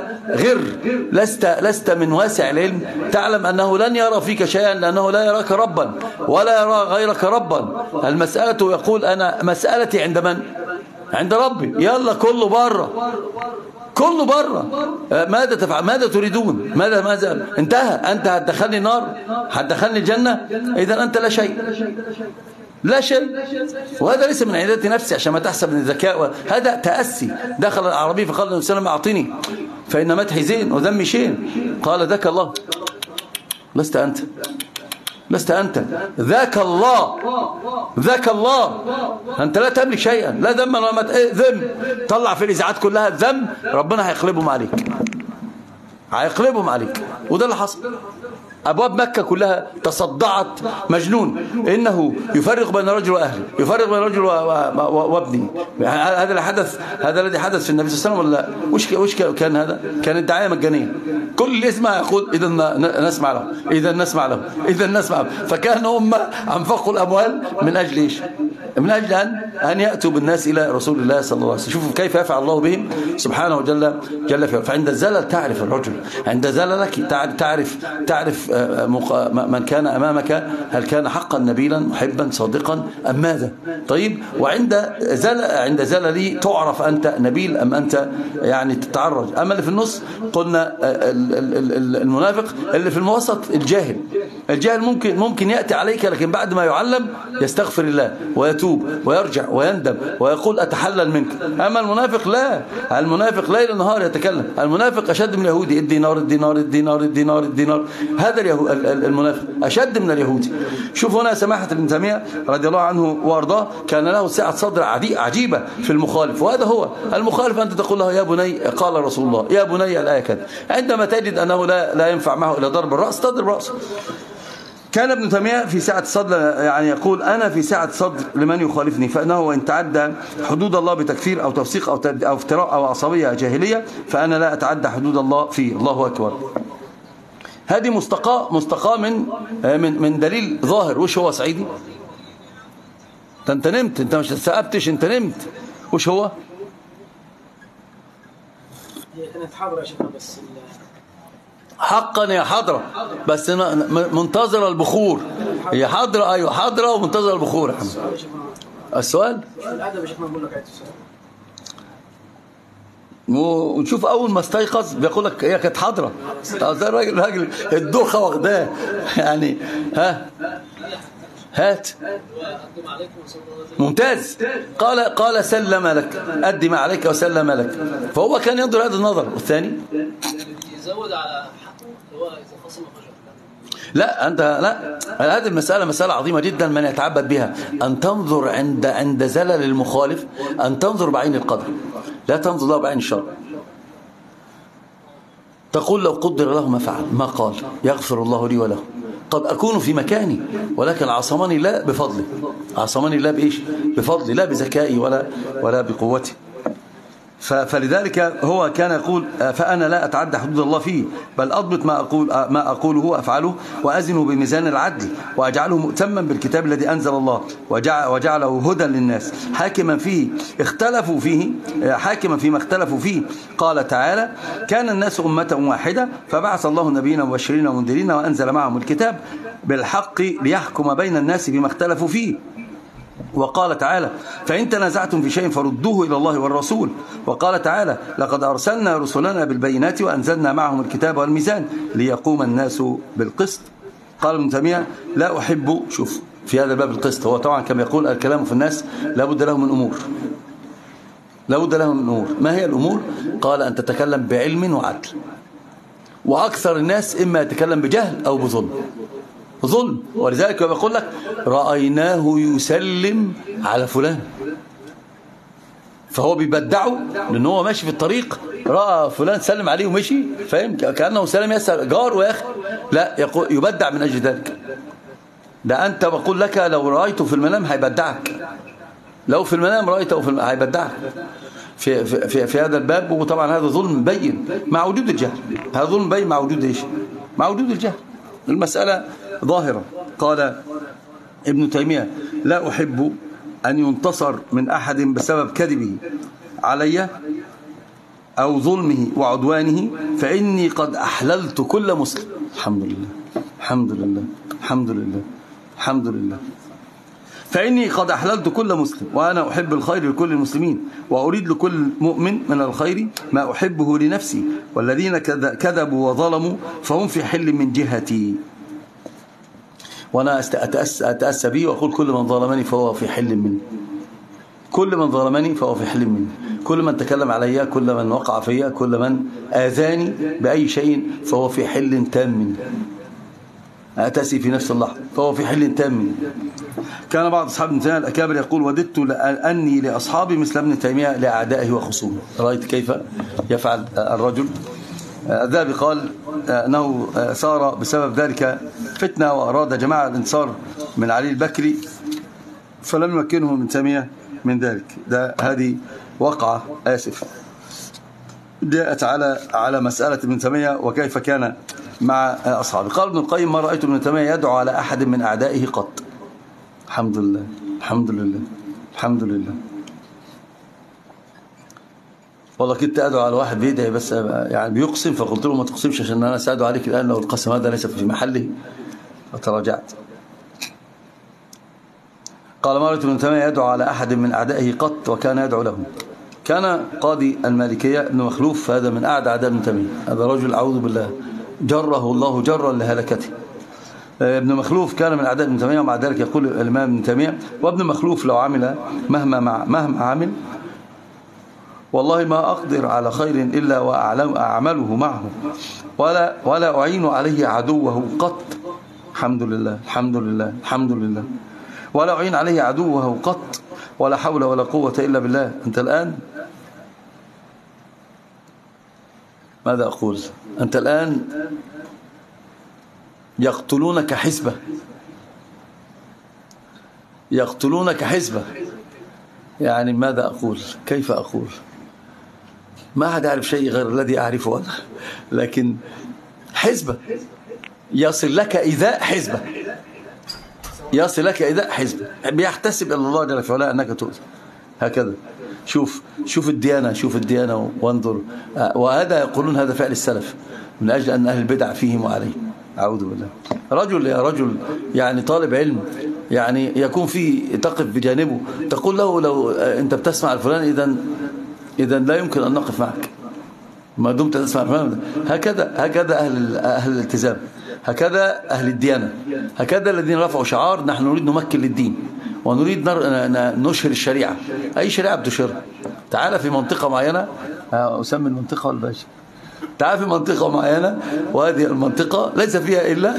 [SPEAKER 1] لست من واسع العلم، تعلم أنه لن يرى فيك شيئا، لأنه لا يراك ربا ولا يرى غيرك ربا. المسألة يقول أنا مسألتي عند من؟ عند ربي. يلا كله بره، كله بره. ماذا تفعل؟ ماذا تريدون؟ ماذا انتهى؟ أنت هتدخلني نار؟ هتدخلني الجنة؟ إذا أنت لا شيء. وهذا ليس من عدالة نفسي عشان ما تحسب من الذكاء، هذا تأسي. دخل العربي فقال له سلام أعطني فإن مدحي زين وذمي شين. قال ذاك الله، لست أنت، ذاك الله. أنت لا تملك شيئا، لا ذم ولا ذم. طلع في الإذاعات كلها الذم، ربنا هيقلبهم عليك. وده اللي حصل. أبواب مكة كلها تصدعت مجنون، إنه يفرق بين الرجل وأهله، يفرق بين الرجل وابنه. هذا الذي حدث في النبي صلى الله عليه وسلم ولا وش كان؟ هذا كان الدعاية مجانية، كل اللي يسمع يقول إذا نسمع له. فكان هم أنفقوا الأموال من أجل إيش؟ من أجل أن يأتوا بالناس إلى رسول الله صلى الله عليه وسلم. شوفوا كيف يفعل الله بهم سبحانه وجل فيه. فعند الزلل تعرف الرجل، عند زللك تعرف من كان أمامك، هل كان حقا نبيلا محبا صادقا أم ماذا؟ طيب، وعند زللي تعرف أنت نبيل أم أنت يعني تتعرج. أما اللي في النص قلنا المنافق، اللي في الوسط الجاهل ممكن يأتي عليك، لكن بعد ما يعلم يستغفر الله ويتوب ويرجع ويندم ويقول أتحلل منك. أما المنافق لا، المنافق ليل نهار يتكلم. المنافق أشد من اليهودي، الدينار. هذا المنافق أشد من اليهودي. شوف هنا سماحة ابن تيمية رضي الله عنه وارضاه، كان له سعة صدر عجيبة في المخالف، وهذا هو المخالف. أنت تقول له يا بني قال رسول الله، يا بني الآية كذا. عندما تجد أنه لا ينفع معه إلى ضرب الرأس تضرب رأسه. كان ابن تيمية في سعة الصدر، يعني يقول أنا في سعة صدر لمن يخالفني، فإنه وإن تعدى حدود الله بتكفير أو تفسيق أو افتراء أو عصبية جاهلية فأنا لا أتعدى حدود الله فيه. الله أكبر. هذه مستقاة من دليل ظاهر. وش هو سعيدي؟ انت نمت، انت مش سأبتش، انت نمت. وش هو؟
[SPEAKER 2] هي كانت حاضرة يا شيخنا، بس
[SPEAKER 1] حقا يا حاضرة، بس منتظرة البخور. هي حاضرة، ايوه حاضرة ومنتظرة البخور. يا حمد السؤال
[SPEAKER 2] الادب يا شيخنا، بقول لك عايز السؤال.
[SPEAKER 1] ونشوف اول ما استيقظ بيقول لك هي كانت حاضره. زي الراجل الدوخه واخداه يعني. هات ممتاز. قال سلم لك، أدي ما عليك وسلم لك. فهو كان ينظر هذا النظر. والثاني
[SPEAKER 2] يزود على
[SPEAKER 1] لا أنت لا، هذه المسألة مسألة عظيمة جدا من يتعبد بها، أن تنظر عند زلل المخالف، أن تنظر بعين القدر، لا تنظر له بعين الشر. تقول لو قدر له ما فعل ما قال، يغفر الله لي وله. قد أكون في مكاني ولكن عصمني الله بفضله، عصمني الله بإيش؟ بفضلي، لا بذكائي ولا بقوتي. فلذلك هو كان يقول فأنا لا أتعدى حدود الله فيه، بل أضبط ما أقوله وأفعله، وأزنه بميزان العدل، وأجعله مؤتما بالكتاب الذي أنزل الله، وجعله هدى للناس حاكما فيه اختلفوا فيه، حاكما فيما اختلفوا فيه. قال تعالى: كان الناس أمة واحدة فبعث الله نبينا مبشرين ومنذرين وأنزل معهم الكتاب بالحق ليحكم بين الناس فيما اختلفوا فيه. وقال تعالى: فإن تنازعتم في شيء فردوه إلى الله والرسول. وقال تعالى: لقد أرسلنا رسلنا بالبينات وأنزلنا معهم الكتاب والميزان ليقوم الناس بالقسط. قال ابن تيمية: لا أحب، شوف في هذا الباب القسط، هو طبعا كما يقول الكلام في الناس لابد له من أمور، لابد له من أمور. ما هي الأمور؟ قال: أن تتكلم بعلم وعدل، وأكثر الناس إما يتكلم بجهل أو بظلم، ظلم. ولذلك بقول لك: رأيناه يسلم على فلان، فهو بيبدعه لأنه هو ماشي في الطريق، رأى فلان سلم عليه ومشي، فاهم؟ كأنه سلم يسأل جار وياخ، لا، يقول يبدع من أجل ذلك. ده أنت بقول لك لو رأيته في المنام هيبدعك، لو في المنام رأيته هيبدعك في هذا الباب. وطبعا هذا ظلم بين مع وجود الجهل، هذا ظلم بين مع وجود ايش؟ مع وجود الجهل. المسألة ظاهرة. قال ابن تيمية: لا أحب أن ينتصر من أحد بسبب كذبه علي أو ظلمه وعدوانه، فإني قد أحللت كل مسلم. الحمد لله، الحمد لله، الحمد لله، الحمد لله. فإني قد أحللت كل مسلم، وأنا أحب الخير لكل المسلمين، وأريد لكل مؤمن من الخير ما أحبه لنفسي، والذين كذبوا وظلموا فهم في حل من جهتي، وأنا أتأسى به وأقول: كل من ظلمني فهو في حل مني، كل من ظلمني فهو في حل مني، كل من تكلم علي، كل من وقع فيا، كل من آذاني بأي شيء فهو في حل تام مني، أتأسي في نفس اللحظة فهو في حل تام مني. كان بعض أصحاب ابن تيمية الأكابر يقول: وددت أني لأصحابي مثل ابن تيمية لأعدائه وخصومه. رأيت كيف يفعل الرجل؟ الذهبي قال أنه صار بسبب ذلك فتنة، وأراد جماعة الانتصار من علي البكري فلم يمكنه ابن تيمية من ذلك. هذه وقعة جاءت على مسألة ابن تيمية وكيف كان مع أصحابه. قال ابن القيم: ما رأيت ابن تيمية يدعو على أحد من أعدائه قط. الحمد لله، الحمد لله، الحمد لله. والله كنت أدعو على واحد بيدعي بس يعني بيقسم، فقلت له: ما تقسمش عشان أنا سأدعو عليك الآن، لو القسم هذا ليس في محله. فتراجعت. قال: ما رأيت ابن تيمية يدعو على أحد من أعدائه قط وكان يدعو لهم. كان قاضي المالكية ابن مخلوف، هذا من أعدى أعداء ابن تيمية، هذا رجل أعوذ بالله جره الله جرا لهلكته. ابن مخلوف كان من أعداء ابن تيمية، ومع ذلك يقول الإمام ابن تيمية: وابن مخلوف لو عمل مهما عمل والله ما أقدر على خير إلا وأعمله معه ولا أعين عليه عدوه قط. الحمد لله، الحمد لله، الحمد لله. ولا أعين عليه عدوه قط، ولا حول ولا قوة إلا بالله. أنت الآن ماذا أقول؟ أنت الآن يقتلونك حسبة، يقتلونك حسبة. يعني ماذا أقول؟ كيف أقول؟ ما حد يعرف شيء غير الذي أعرفه أنا، لكن حسبة يصل لك إيذاء حسبة، يصل لك إيذاء حسبة، بيحتسب إلى الله جل وعلا أنك تؤذى. هكذا شوف الديانة، شوف الديانة وانظر. وهذا يقولون هذا فعل السلف من أجل أن أهل البدع فيهم وعليهم. أعوذ بالله. رجل يا رجل يعني طالب علم، يعني يكون فيه تقف بجانبه تقول له: لو أنت بتسمع الفلان إذا لا يمكن أن نقف معك ما دمت تسمع الفلان. هكذا أهل الالتزام، هكذا أهل الديانة، هكذا الذين رفعوا شعار: نحن نريد نمكن للدين ونريد نشهر الشريعة. أي شريعة بتشهرها؟ تعال في منطقة معينة، أسمي المنطقة والباشا، تعال في منطقة معينة، وهذه المنطقة ليس فيها إلا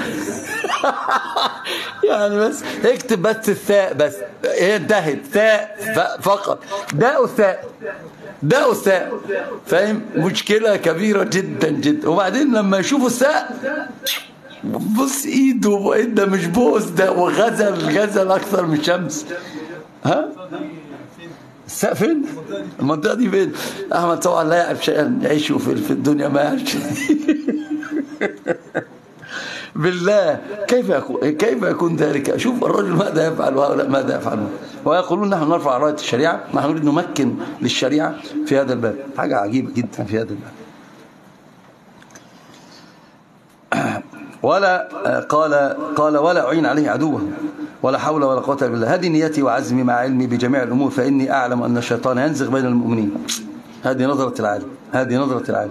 [SPEAKER 1] يعني بس اكتب بس الثاء بس، هي انتهت ثاء فقط، داء الثاء، داء الثاء، فاهم؟ مشكلة كبيرة جدا جدا. وبعدين لما يشوفوا الثاء بص ايده، ده مش بوس ده، وغزل اكثر من شمس. ها الساء فين؟ المنطقة دي فين؟ احمد طبعا لا يعرف شيئا، يعيشوا في الدنيا ما يعرفش. بالله كيف يكون ذلك؟ شوف الرجل ماذا يفعل وهؤلاء ماذا يفعلون، ويقولون نحن نرفع راية الشريعة، نحن نريد نمكن للشريعة في هذا الباب. حاجة عجيبة جدا في هذا الباب. ولا قال ولا أعين عليه عدوه ولا حول ولا قوة إلا بالله. هذه نيتي وعزمي مع علمي بجميع الأمور، فإني أعلم أن الشيطان ينزغ بين المؤمنين. هذه نظرة العالم، هذه نظرة العالم.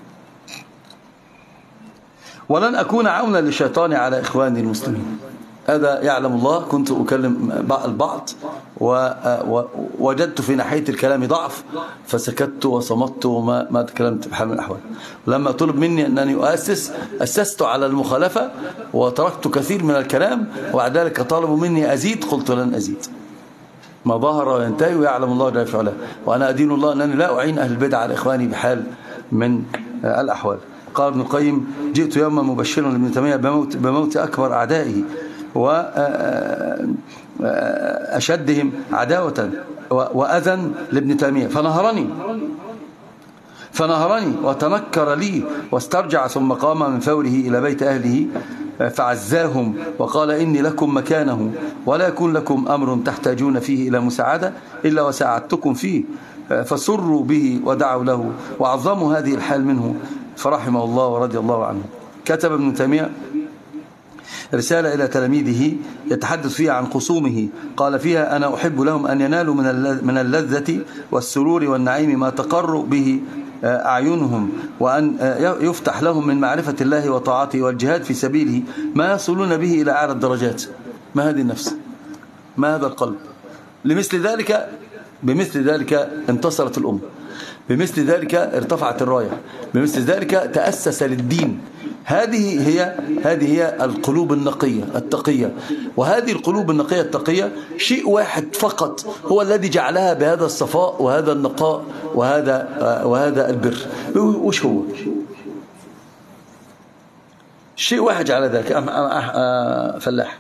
[SPEAKER 1] ولن أكون عونا للشيطان على إخواني المسلمين. هذا يعلم الله. كنت أكلم البعض ووجدت في ناحية الكلام ضعف، فسكت وصمت وما تكلمت بحال من الأحوال. لما طلب مني أنني أسست على المخالفة وتركت كثير من الكلام، وبعد ذلك طالبوا مني أزيد، قلت لن أزيد. ما ظهر وينتهي ويعلم الله جل في علاه، وأنا أدين الله أنني لا أعين أهل البدع على إخواني بحال من الأحوال. قال ابن القيم: جئت يوما مبشرا لابن تيمية بموت أكبر أعدائه وأشدهم عداوة وأذى لابن تيمية، فنهرني وتنكر لي واسترجع، ثم قام من فوره إلى بيت أهله فعزاهم وقال: إني لكم مكانه، ولا يكون لكم أمر تحتاجون فيه إلى مساعدة إلا وساعدتكم فيه. فسروا به ودعوا له وعظموا هذه الحال منه، فرحمه الله ورضي الله عنه. كتب ابن تيمية رسالة إلى تلاميذه يتحدث فيها عن خصومه، قال فيها: أنا أحب لهم أن ينالوا من اللذة والسرور والنعيم ما تقر به أعينهم، وأن يفتح لهم من معرفة الله وطاعته والجهاد في سبيله ما يصلون به إلى أعلى الدرجات. ما هذه النفس؟ ما هذا القلب؟ بمثل ذلك انتصرت الأمة، بمثل ذلك ارتفعت الراية، بمثل ذلك تأسس للدين. هذه هي القلوب النقية التقية. وهذه القلوب النقية التقية شيء واحد فقط هو الذي جعلها بهذا الصفاء وهذا النقاء وهذا البر. وش هو؟ شيء واحد على ذلك. فلاح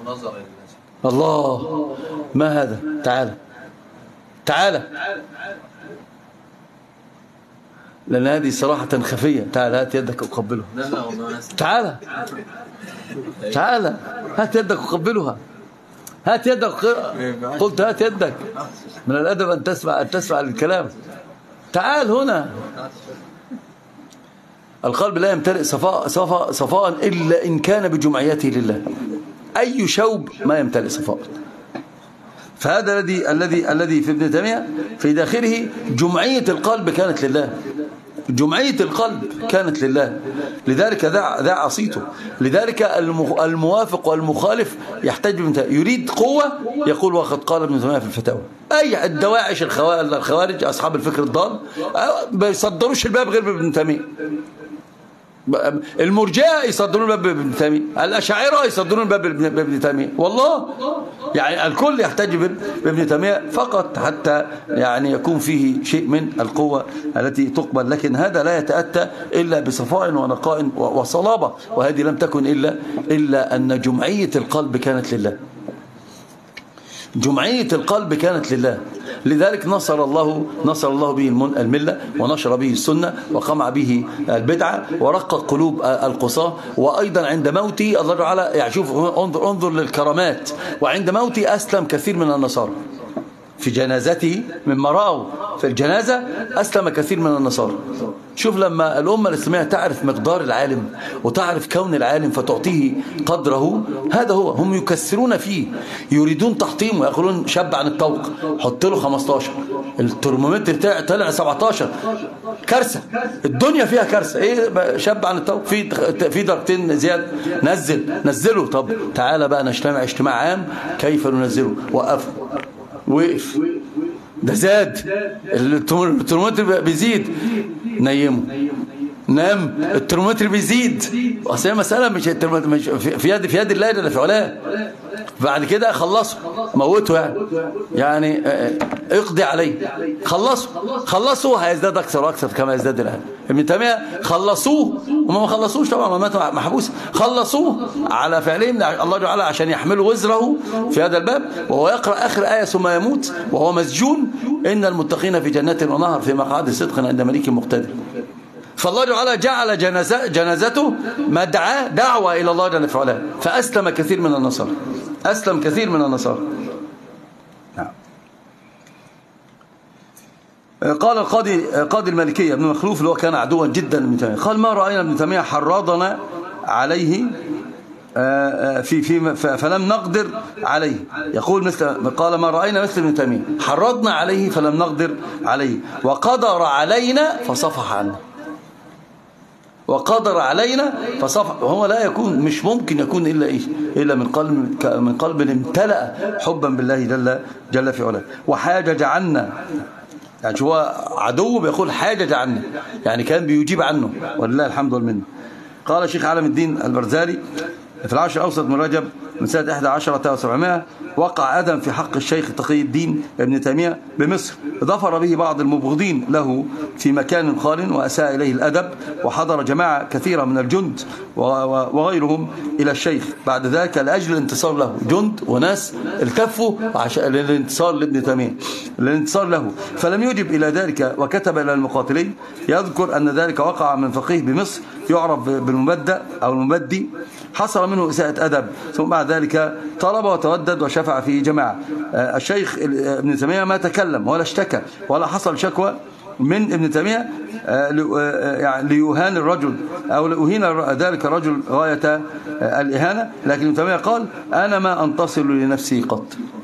[SPEAKER 1] الله، ما هذا؟ تعالى، لأن هذه صراحة خفية. تعال هات يدك أقبلها. تعال هات يدك أقبلها. هات يدك، قلت هات يدك. من الأدب أن تسمع الكلام. تعال هنا. القلب لا يمتلئ صفاء إلا إن كان بجمعيته لله. أي شوب ما يمتلئ صفاء. فهذا الذي في ابن تيمية في داخله جمعية القلب كانت لله. جمعية القلب كانت لله. لذلك ذا عصيته. لذلك الموافق والمخالف يحتاج يريد قوة، يقول: وقد قال ابن تيمية في الفتاوى. أي الدواعش الخوارج أصحاب الفكر الضال ما يصدروش الباب غير بابن تيمية. المرجئة يصدرون الباب بابن تيمية، الأشاعرة يصدرون الباب بابن تيمية. والله يعني الكل يحتاج بابن تيمية فقط حتى يعني يكون فيه شيء من القوة التي تقبل. لكن هذا لا يتأتى إلا بصفاء ونقاء وصلابة، وهذه لم تكن إلا أن جمعية القلب كانت لله. جمعية القلب كانت لله. لذلك نصر الله به الملة، ونشر به السنة، وقمع به البدعة، ورقق قلوب القصاة. وأيضا عند موته الله تعالى يعني شوف، انظر للكرامات. وعند موته أسلم كثير من النصارى في جنازته، مما رأوا في الجنازة أسلم كثير من النصارى. شوف لما الأمة الإسلامية تعرف مقدار العالم وتعرف كون العالم فتعطيه قدره، هذا هو. هم يكسرون فيه، يريدون تحطيمه، يقولون شاب عن الطوق، حط له 15، الترمومتر طلع 17. كارثة، الدنيا فيها كارثة. ايه شاب عن الطوق في درجتين زيادة، نزله. طب تعالى بقى نجتمع اجتماع عام كيف ننزله. وقف، ده زاد، الترمومتر بيزيد، نام الترمومتر بيزيد. اصل هي مساله مش مش في يد الله جل في علاه. بعد كده خلصوا موتوا يعني اقضي عليه. خلصوا هيزداد اكثر واكثر كما يزداد الان. ابن تيميه خلصوه وما خلصوش طبعا، مات محبوس. خلصوه على فعلهم الله تعالى عشان يحملوا وزره في هذا الباب. وهو يقرأ آخر آية ثم يموت وهو مسجون: إن المتقين في جنات ونهر في مقعد صدق عند مليك مقتدر. فالله تعالى جعل جنازته مدعاة دعوة إلى الله جل وعلا، فأسلم كثير من النصارى. أسلم كثير من النصارى. قال قاضي المالكية ابن مخلوف اللي هو كان عدوا جدا لابن تيمية، قال: ما رأينا ابن تيمية حرضنا عليه فلم نقدر عليه. يقول قال: ما رأينا مثل ابن تيمية حرضنا عليه فلم نقدر عليه، وقدر علينا فصفح عنا. وقدر علينا فصفح. وهو لا يكون، مش ممكن يكون إلا إيه؟ إلا من قلب امتلأ حبا بالله جل في علاه. وحاجج عنا، يعني هو عدو بيقول حاجج عنا، يعني كان بيجيب عنه، ولله الحمد والمنه. قال شيخ عالم الدين البرزالي في العشر الأوسط من رجب من سنة 11 وقع أدم في حق الشيخ تقي الدين ابن تيمية بمصر، ظفر به بعض المبغضين له في مكان خال وأساء إليه الأدب، وحضر جماعة كثيرة من الجند وغيرهم إلى الشيخ بعد ذلك لأجل الانتصار له. جند وناس التفوا للانتصار لابن تيمية، للانتصار له، فلم يجب إلى ذلك، وكتب إلى المقاتلين يذكر أن ذلك وقع من فقيه بمصر يعرف بالمبدأ أو المبدي، حصل منه إساءة أدب، ثم بعد ذلك طلب وتودد وشفع في جماعة. الشيخ ابن تيمية ما تكلم ولا اشتكى ولا حصل شكوى من ابن تيمية يعني ليهان الرجل أو لأهين ذلك الرجل غاية الإهانة، لكن ابن تيمية قال: أنا ما أنتصر لنفسي قط.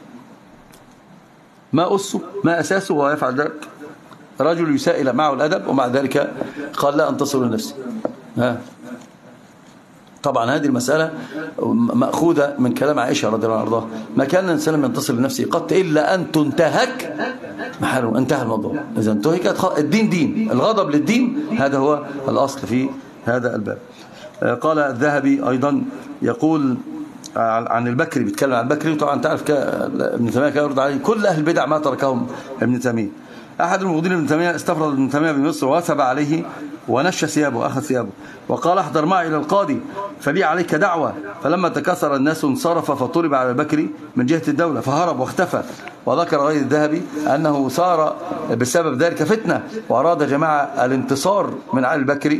[SPEAKER 1] ما أسه ما أساسه ويفعل ذلك. رجل يسائل معه الأدب ومع ذلك قال: لا أنتصر لنفسي. طبعا هذه المسألة مأخوذة من كلام عائشة رضي الله عنها: ما كان الإنسان ينتصر لنفسه قط إلا أن تنتهك محارم. انتهى الموضوع. إذا انتهكت الدين دين، الغضب للدين هذا هو الأصل في هذا الباب. قال الذهبي أيضا يقول عن البكري، بيتكلم عن البكري، وطبعا تعرف ابن تيمية كان يرد عليه كل أهل البدع ما تركهم ابن تيمية. أحد المبغضين ابن تيمية استفرد ابن تيمية بمصر وثب عليه ونش ثيابه، أخذ ثيابه، وقال: احضر معي إلى القاضي فلي عليك دعوة. فلما تكاثر الناس انصرف، فطلب على البكري من جهة الدولة فهرب واختفى. وذكر غير الذهبي أنه صار بسبب ذلك فتنة، وأراد جماعة الانتصار من علي البكري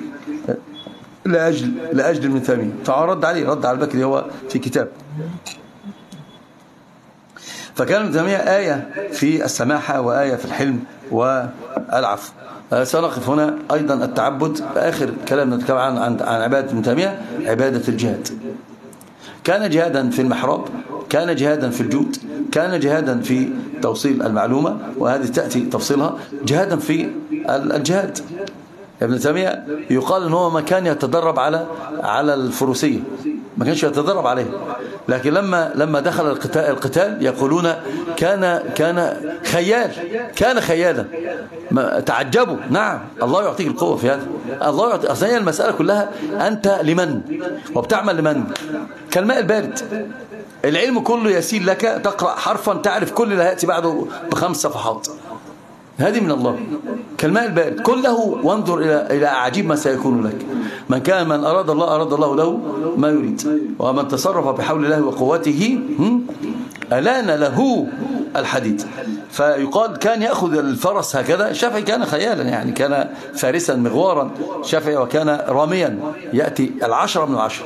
[SPEAKER 1] لأجل ابن تيمية، فرد عليه، رد على البكري هو في كتاب. فكان ابن تيمية آية في السماحة وآية في الحلم والعفو. سنقف هنا. أيضا التعبد، آخر كلامنا نتكلم عن عبادة ابن تيمية، عبادة الجهاد. كان جهادا في المحراب، كان جهادا في الجود، كان جهادا في توصيل المعلومة، وهذه تأتي تفصيلها، جهادا في الجهاد. ابن تيمية يقال ان هو ما كان يتدرب على الفروسية، ما كانش يتدرب عليه، لكن لما دخل القتال يقولون كان خيال، كان خيالا. تعجبوا. نعم، الله يعطيك القوة في هذا. الله يعطيك. أصلا هي المسألة كلها أنت لمن وبتعمل لمن. كالماء البارد، العلم كله يسيل لك، تقرأ حرفا تعرف كل اللي هيأتي بعده ب5 صفحات. هذه من الله. كالماء البارد كله، وانظر إلى أعجيب ما سيكون لك. من أراد الله له ما يريد، ومن تصرف بحول الله وقوته ألان له الحديد. فيقال كان يأخذ الفرس هكذا. الشافعي كان خيالا، يعني كان فارسا مغوارا الشافعي، وكان راميا يأتي 10 من 10.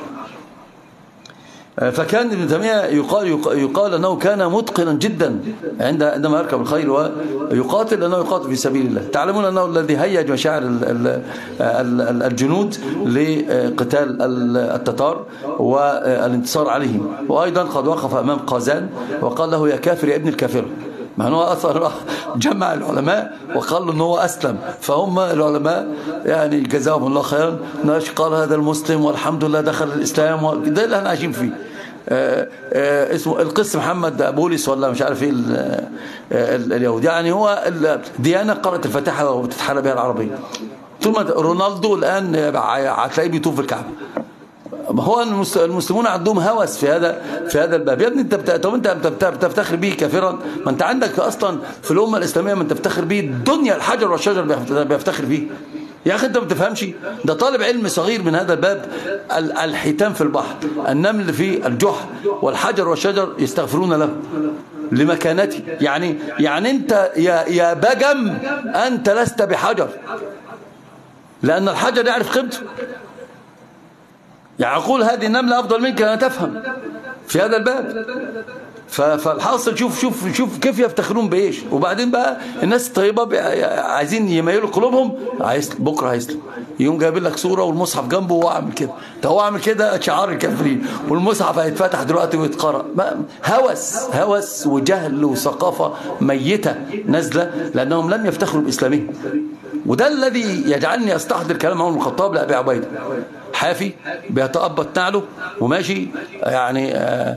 [SPEAKER 1] فكان ابن تيمية يقال أنه كان متقنا جدا عندما يركب الخيل ويقاتل، أنه يقاتل في سبيل الله. تعلمون أنه الذي هيج مشاعر الجنود لقتال التتار والانتصار عليهم. وأيضا قد وقف أمام قازان وقال له: يا كافر يا ابن الكافرة. ما هو أثر جمع العلماء وقال له أنه أسلم. فهم العلماء يعني جزاهم الله خيرا، قال هذا المسلم والحمد لله دخل الإسلام، ده اللي احنا عايشين فيه. اسمه القس محمد بولس ولا مش عارف ايه اليهود، يعني هو ديانة قرأت الفاتحة وبتتحلى بها العربية. طول ما رونالدو الآن هتلاقيه بيطوف في الكعبة. هو المسلمون عندهم هوس في هذا الباب. يا ابني طب انت بتفتخر به كافرا؟ ما انت عندك اصلا في الامه الاسلاميه من تفتخر به الدنيا، الحجر والشجر بيفتخر به. يا اخي انت ما بتفهمش، ده طالب علم صغير من هذا الباب. الحيتان في البحر، النمل في الجحر، والحجر والشجر يستغفرون له لمكانته. يعني انت يا بجم انت لست بحجر، لان الحجر يعرف قيمته. يعني أقول هذه النملة أفضل منك أن تفهم في هذا الباب. فالحاصل شوف كيف يفتخرون بإيش. وبعدين بقى الناس الطيبة عايزين يميلوا قلوبهم، بكرة هيسلم، يوم جايبين لك صورة والمصحف جنبه وأعمل كده. هو أعمل كده شعار الكافرين، والمصحف هيتفتح دلوقتي ويتقرأ. هوس وجهل وثقافة ميتة نازلة، لأنهم لم يفتخروا بإسلامهم. وده الذي يجعلني أستحضر كلام عمر بن الخطاب لأبي عبيدة. حافي بيتقبض نعله وماشي، يعني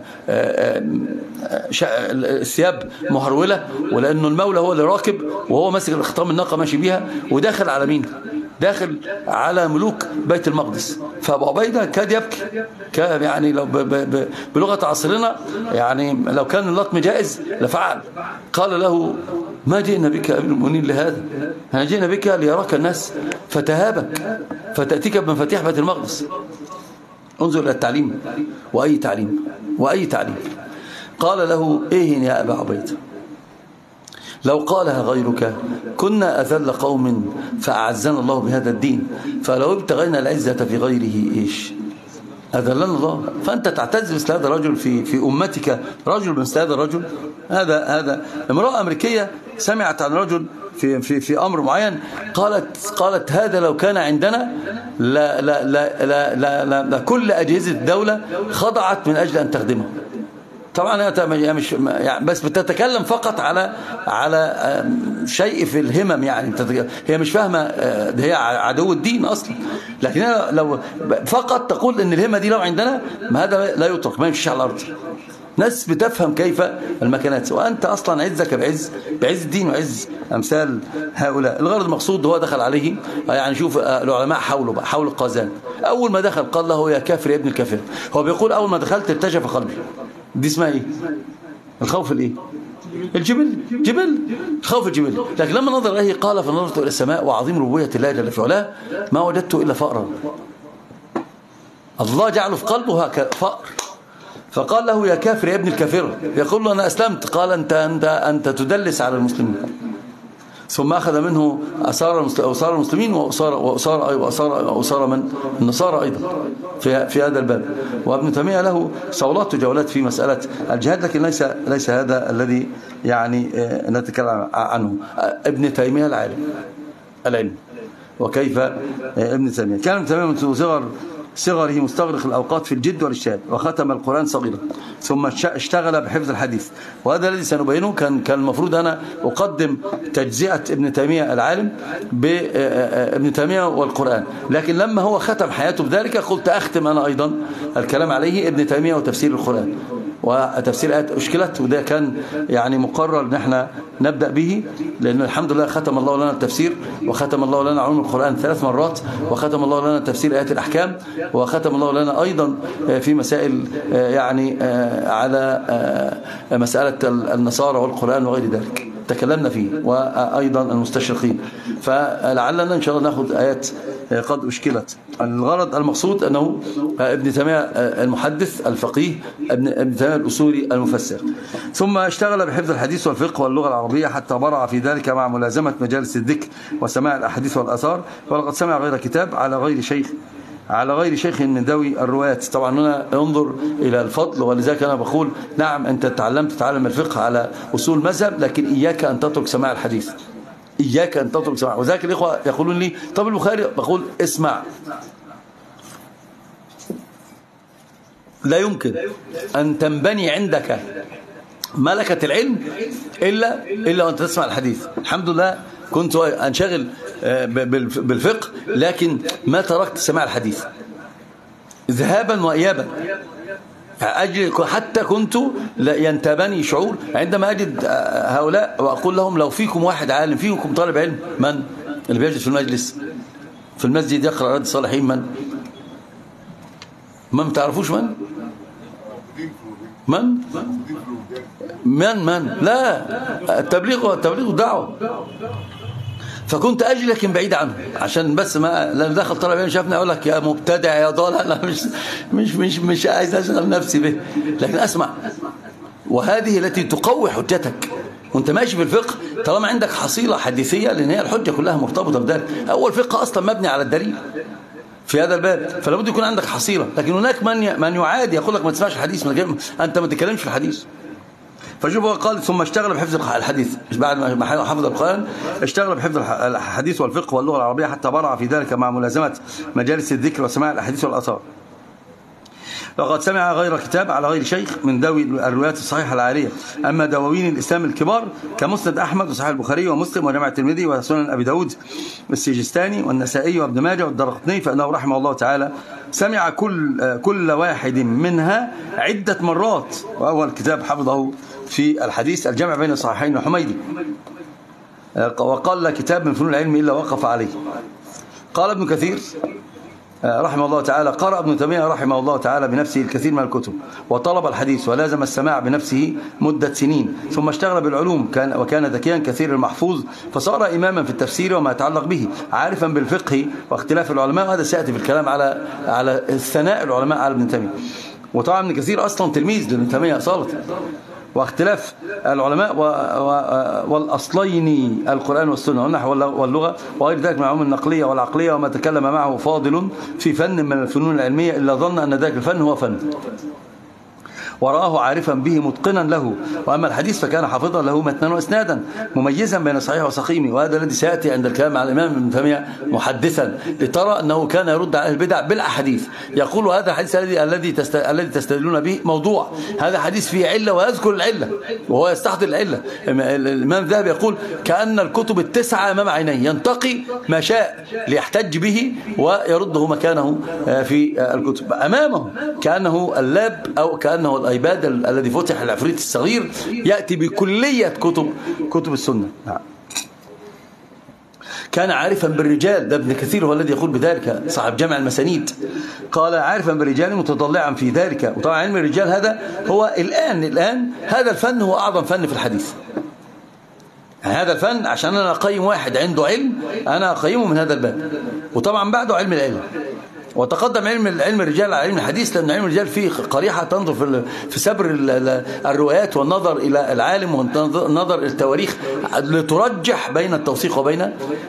[SPEAKER 1] الثياب مهرولة، ولأنه المولى هو اللي راكب وهو ماسك خطام الناقة ماشي بيها، وداخل على مين؟ داخل على ملوك بيت المقدس. فأبو عبيدة كاد يبكي، يعني لو بلغة عصرنا، يعني لو كان اللطم جائز لفعل. قال له: ما جئنا بك يا أمير المؤمنين لهذا، احنا جئنا بك ليراك الناس فتهابك فتأتيك بمفاتيح بيت المقدس. انظر إلى التعليم، وأي تعليم. قال له: إيه يا أبا عبيدة، لو قالها غيرك كنا أذل قوم فأعزنا الله بهذا الدين، فلو ابتغينا العزة في غيره إيش أذلنا الله. فأنت تعتز مثل هذا الرجل في أمتك، رجل مثل هذا الرجل. هذا امرأة أمريكية سمعت عن رجل في أمر معين، قالت هذا لو كان عندنا لا لا لا لا لا لا لا كل أجهزة الدولة خضعت من أجل أن تخدمه. طبعا هي مش يعني بس بتتكلم فقط على شيء في الهمم، يعني هي مش فاهمه، هي عدو الدين اصلا. لكن لو فقط تقول ان الهمه دي لو عندنا، ما هذا لا يطلق، ما يمشيش على الارض. ناس بتفهم كيف المكانات، وانت اصلا عزك بعز الدين وعز امثال هؤلاء. الغرض المقصود هو دخل عليه، يعني شوف العلماء حول القازان. اول ما دخل قال له: يا كافر يا ابن الكافر. هو بيقول اول ما دخلت ارتجف قلبي. دي اسمها ايه؟ الخوف الايه؟ جبل خوف الجبل. لكن لما نظر اليه قال: فنظرت الى السماء وعظيم ربوبيه الله جل في علاه ما وجدت الا فأرا. الله جعله في قلبه فأر. فقال له: يا كافر يا ابن الكافر. يقول له: انا اسلمت. قال: انت تدلس على المسلمين. ثم أخذ منه أسار المسلمين وأسار من النصارى أيضا في هذا الباب. وابن تيمية له صولات وجولات في مسألة الجهاد، لكن ليس هذا الذي يعني نتكلم عنه. ابن تيمية العلم. وكيف ابن تيمية كان ابن تيمية من صغره مستغرق الأوقات في الجد والاجتهاد، وختم القرآن صغيرا، ثم اشتغل بحفظ الحديث. وهذا الذي سنبينه. كان المفروض أنا أقدم تجزئة ابن تيمية العالم بابن تيمية والقرآن، لكن لما هو ختم حياته بذلك قلت أختم أنا أيضا الكلام عليه ابن تيمية وتفسير القرآن وتفسير آيات أشكلت. وده كان يعني مقرر ان احنا نبدأ به، لأن الحمد لله ختم الله لنا التفسير، وختم الله لنا علوم القرآن 3 مرات، وختم الله لنا تفسير آيات الأحكام، وختم الله لنا أيضا في مسائل يعني على مسألة النصارى والقرآن وغير ذلك تكلمنا فيه، وأيضا المستشرقين. فلعلنا إن شاء الله نأخذ آيات قد أشكلت. الغرض المقصود أنه ابن تيمية المحدث الفقيه، ابن تيمية الأصولي المفسر، ثم اشتغل بحفظ الحديث والفقه واللغة العربية حتى برع في ذلك مع ملازمة مجالس الذكر وسماع الأحاديث والآثار. ولقد سمع غير كتاب على غير شيخ من ذوي الروايات. طبعا هنا انظر إلى الفضل، ولذلك أنا بقول نعم أنت تتعلم الفقه على أصول مذهب، لكن إياك أن تترك سماع الحديث، إياك أن تترك سماع. وذلك الإخوة يقولون لي: طب البخاري، بقول اسمع، لا يمكن أن تنبني عندك ملكة العلم إلا وأنت تسمع الحديث. الحمد لله كنت أنشغل بالفقه، لكن ما تركت سماع الحديث ذهابا وإيابا. حتى كنت ينتابني شعور عندما أجد هؤلاء وأقول لهم: لو فيكم واحد عالم، فيكم طالب علم، من اللي بيجلس في المجلس في المسجد يقرأ رياض الصالحين؟ من تعرفوش من لا، التبليغ دعوة. فكنت أجي لكن بعيد عنه، عشان بس ما لما دخل طلب علم شافني أقول لك يا مبتدع يا ضال، أنا مش عايز أشغل نفسي به، لكن أسمع. وهذه التي تقوي حجتك وانت ماشي في الفقه، طالما عندك حصيلة حديثية، لأن هي الحجة كلها مرتبطة بذلك. أول فقه أصلا مبني على الدليل في هذا الباب، فلا بد يكون عندك حصيلة. لكن هناك من يعادي يقول لك ما تسمعش الحديث، أنت ما تتكلمش في الحديث. فشوف قال ثم اشتغل بحفظ الحديث، بعد ما حفظ القرآن اشتغل بحفظ الحديث والفقه واللغة العربية، حتى برع في ذلك مع ملازمة مجالس الذكر وسماع الأحاديث والآثار. وقد سمع غير كتاب على غير شيخ من ذوي الروايات الصحيحة العالية. أما دواوين الإسلام الكبار كمسند أحمد وصحيح البخاري ومسلم وجامع الترمذي وسنن أبي داود والسجستاني والنسائي وابن ماجه والدرقطني، فإنه رحمه الله تعالى سمع كل واحد منها عدة مرات. وأول كتاب حفظه في الحديث الجمع بين الصحيحين الحميدي، وقال لا كتاب من فنون العلم إلا وقف عليه. قال ابن كثير رحمه الله تعالى قرأ ابن تيمية رحمه الله تعالى بنفسه الكثير من الكتب، وطلب الحديث ولازم السماع بنفسه مدة سنين، ثم اشتغل بالعلوم وكان ذكيا كثير المحفوظ، فصار إماما في التفسير وما يتعلق به، عارفا بالفقه واختلاف العلماء. وهذا سيأتي في الكلام على الثناء العلماء على ابن تيمية. وطبعا ابن كثير أصلا تلميذ لابن تيمية أصالة. واختلاف العلماء والأصلين القرآن والسنة والنحو واللغة وغير ذلك من العلوم النقلية والعقلية، وما تكلم معه فاضل في فن من الفنون العلمية إلا ظن أن ذلك الفن هو فن، ورآه عارفا به متقنا له. وأما الحديث فكان حافظا له متنا وإسنادا مميزا بين صحيح وسقيم. وهذا الذي سيأتي عند الكلام على الإمام ابن تيمية محدثا، لترى أنه كان يرد على البدع بالأحاديث، يقول هذا الحديث الذي تستدلون به موضوع، هذا حديث فيه علة، ويذكر العلة وهو يستحضر العلة. الإمام الذهبي يقول كأن الكتب التسعة أمام عينيه، ينتقي ما شاء ليحتج به ويرده مكانه في الكتب أمامه، كأنه اللاب أو كأنه الأيباد الذي فتح العفريت الصغير، يأتي بكلية كتب السنة. كان عارفا بالرجال، ده ابن كثير هو الذي يقول بذلك، صاحب جمع المسانيد، قال عارفا بالرجال متضلعا في ذلك. وطبعا علم الرجال هذا هو الآن هذا الفن هو أعظم فن في الحديث. يعني هذا الفن عشان أنا أقيم واحد عنده علم، أنا أقيمه من هذا الباب. وطبعا بعده علم العلم، وتقدم علم الرجال على علم الحديث، لأن علم الرجال فيه قريحة تنظر في سبر الروايات والنظر إلى العالم والنظر إلى التواريخ لترجح بين التوثيق وبين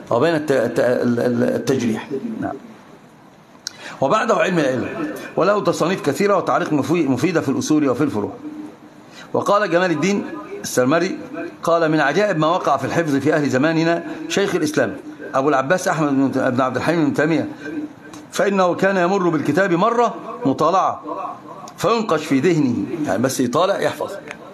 [SPEAKER 1] التجريح. نعم. وبعده علم العلم، وله تصانيف كثيرة وتعليق مفيدة في الأصول وفي الفروع. وقال جمال الدين السرمري قال من عجائب ما وقع في الحفظ في أهل زماننا شيخ الإسلام أبو العباس أحمد بن عبد الحليم بن تيمية، فإنه كان يمر بالكتاب مرة مطالعة فينقش في ذهنه، يعني بس يطالع يحفظ.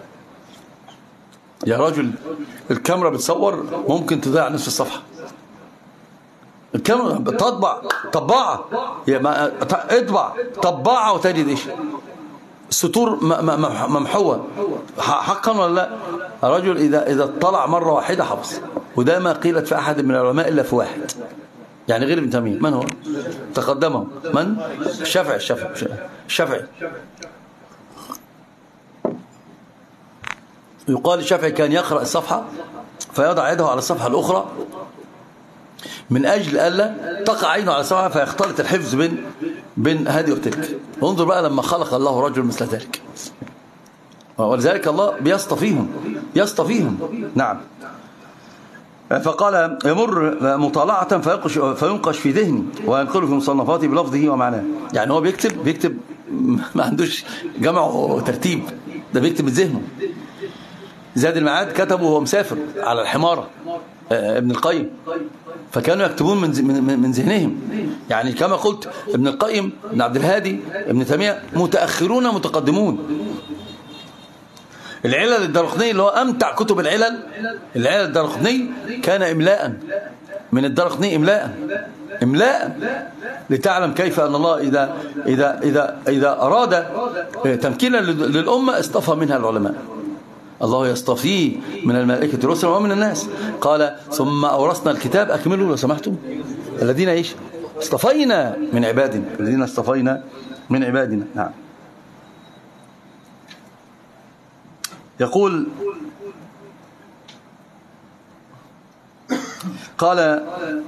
[SPEAKER 1] يا رجل الكاميرا بتصور ممكن تضيع نصف الصفحة، الكاميرا طباعة اطبع طباعة وتجد ايش السطور ممحوة حقا ولا لا. الرجل إذا اطلع مرة واحدة حفظ. وده ما قيلت في أحد من العلماء إلا في واحد، يعني غير ابن تيمية. من هو؟ تقدمه من؟ الشافعي. يقال الشافعي كان يقرأ الصفحة فيضع يده على الصفحة الأخرى من أجل ألا تقع عينه على الصفحة فيختلط الحفظ بين هذه وتلك. انظر بقى لما خلق الله رجل مثل ذلك، ولذلك الله يصطفيهم. نعم. فقال يمر مطالعة فينقش في ذهني وينقل في مصنفاته بلفظه ومعناه. يعني هو بيكتب ما عندوش جمع وترتيب، ده بيكتب بذهنه. زاد المعاد كتبه وهو مسافر على الحمارة ابن القيم، فكانوا يكتبون من ذهنهم. يعني كما قلت ابن القيم، ابن عبد الهادي، ابن تيمية متأخرون متقدمون. العلل الدرقطني اللي هو أمتع كتب العلل الدرقطني كان إملاء من الدرقطني، إملاء لتعلم كيف أن الله إذا أراد تمكينا للأمة اصطفى منها العلماء. الله يصطفيه من الملائكة رسلا ومن الناس. قال ثم أورثنا الكتاب أكملوا لو سمحتم الذين اصطفينا من عبادنا، الذين اصطفينا من عبادنا. نعم. يقول قال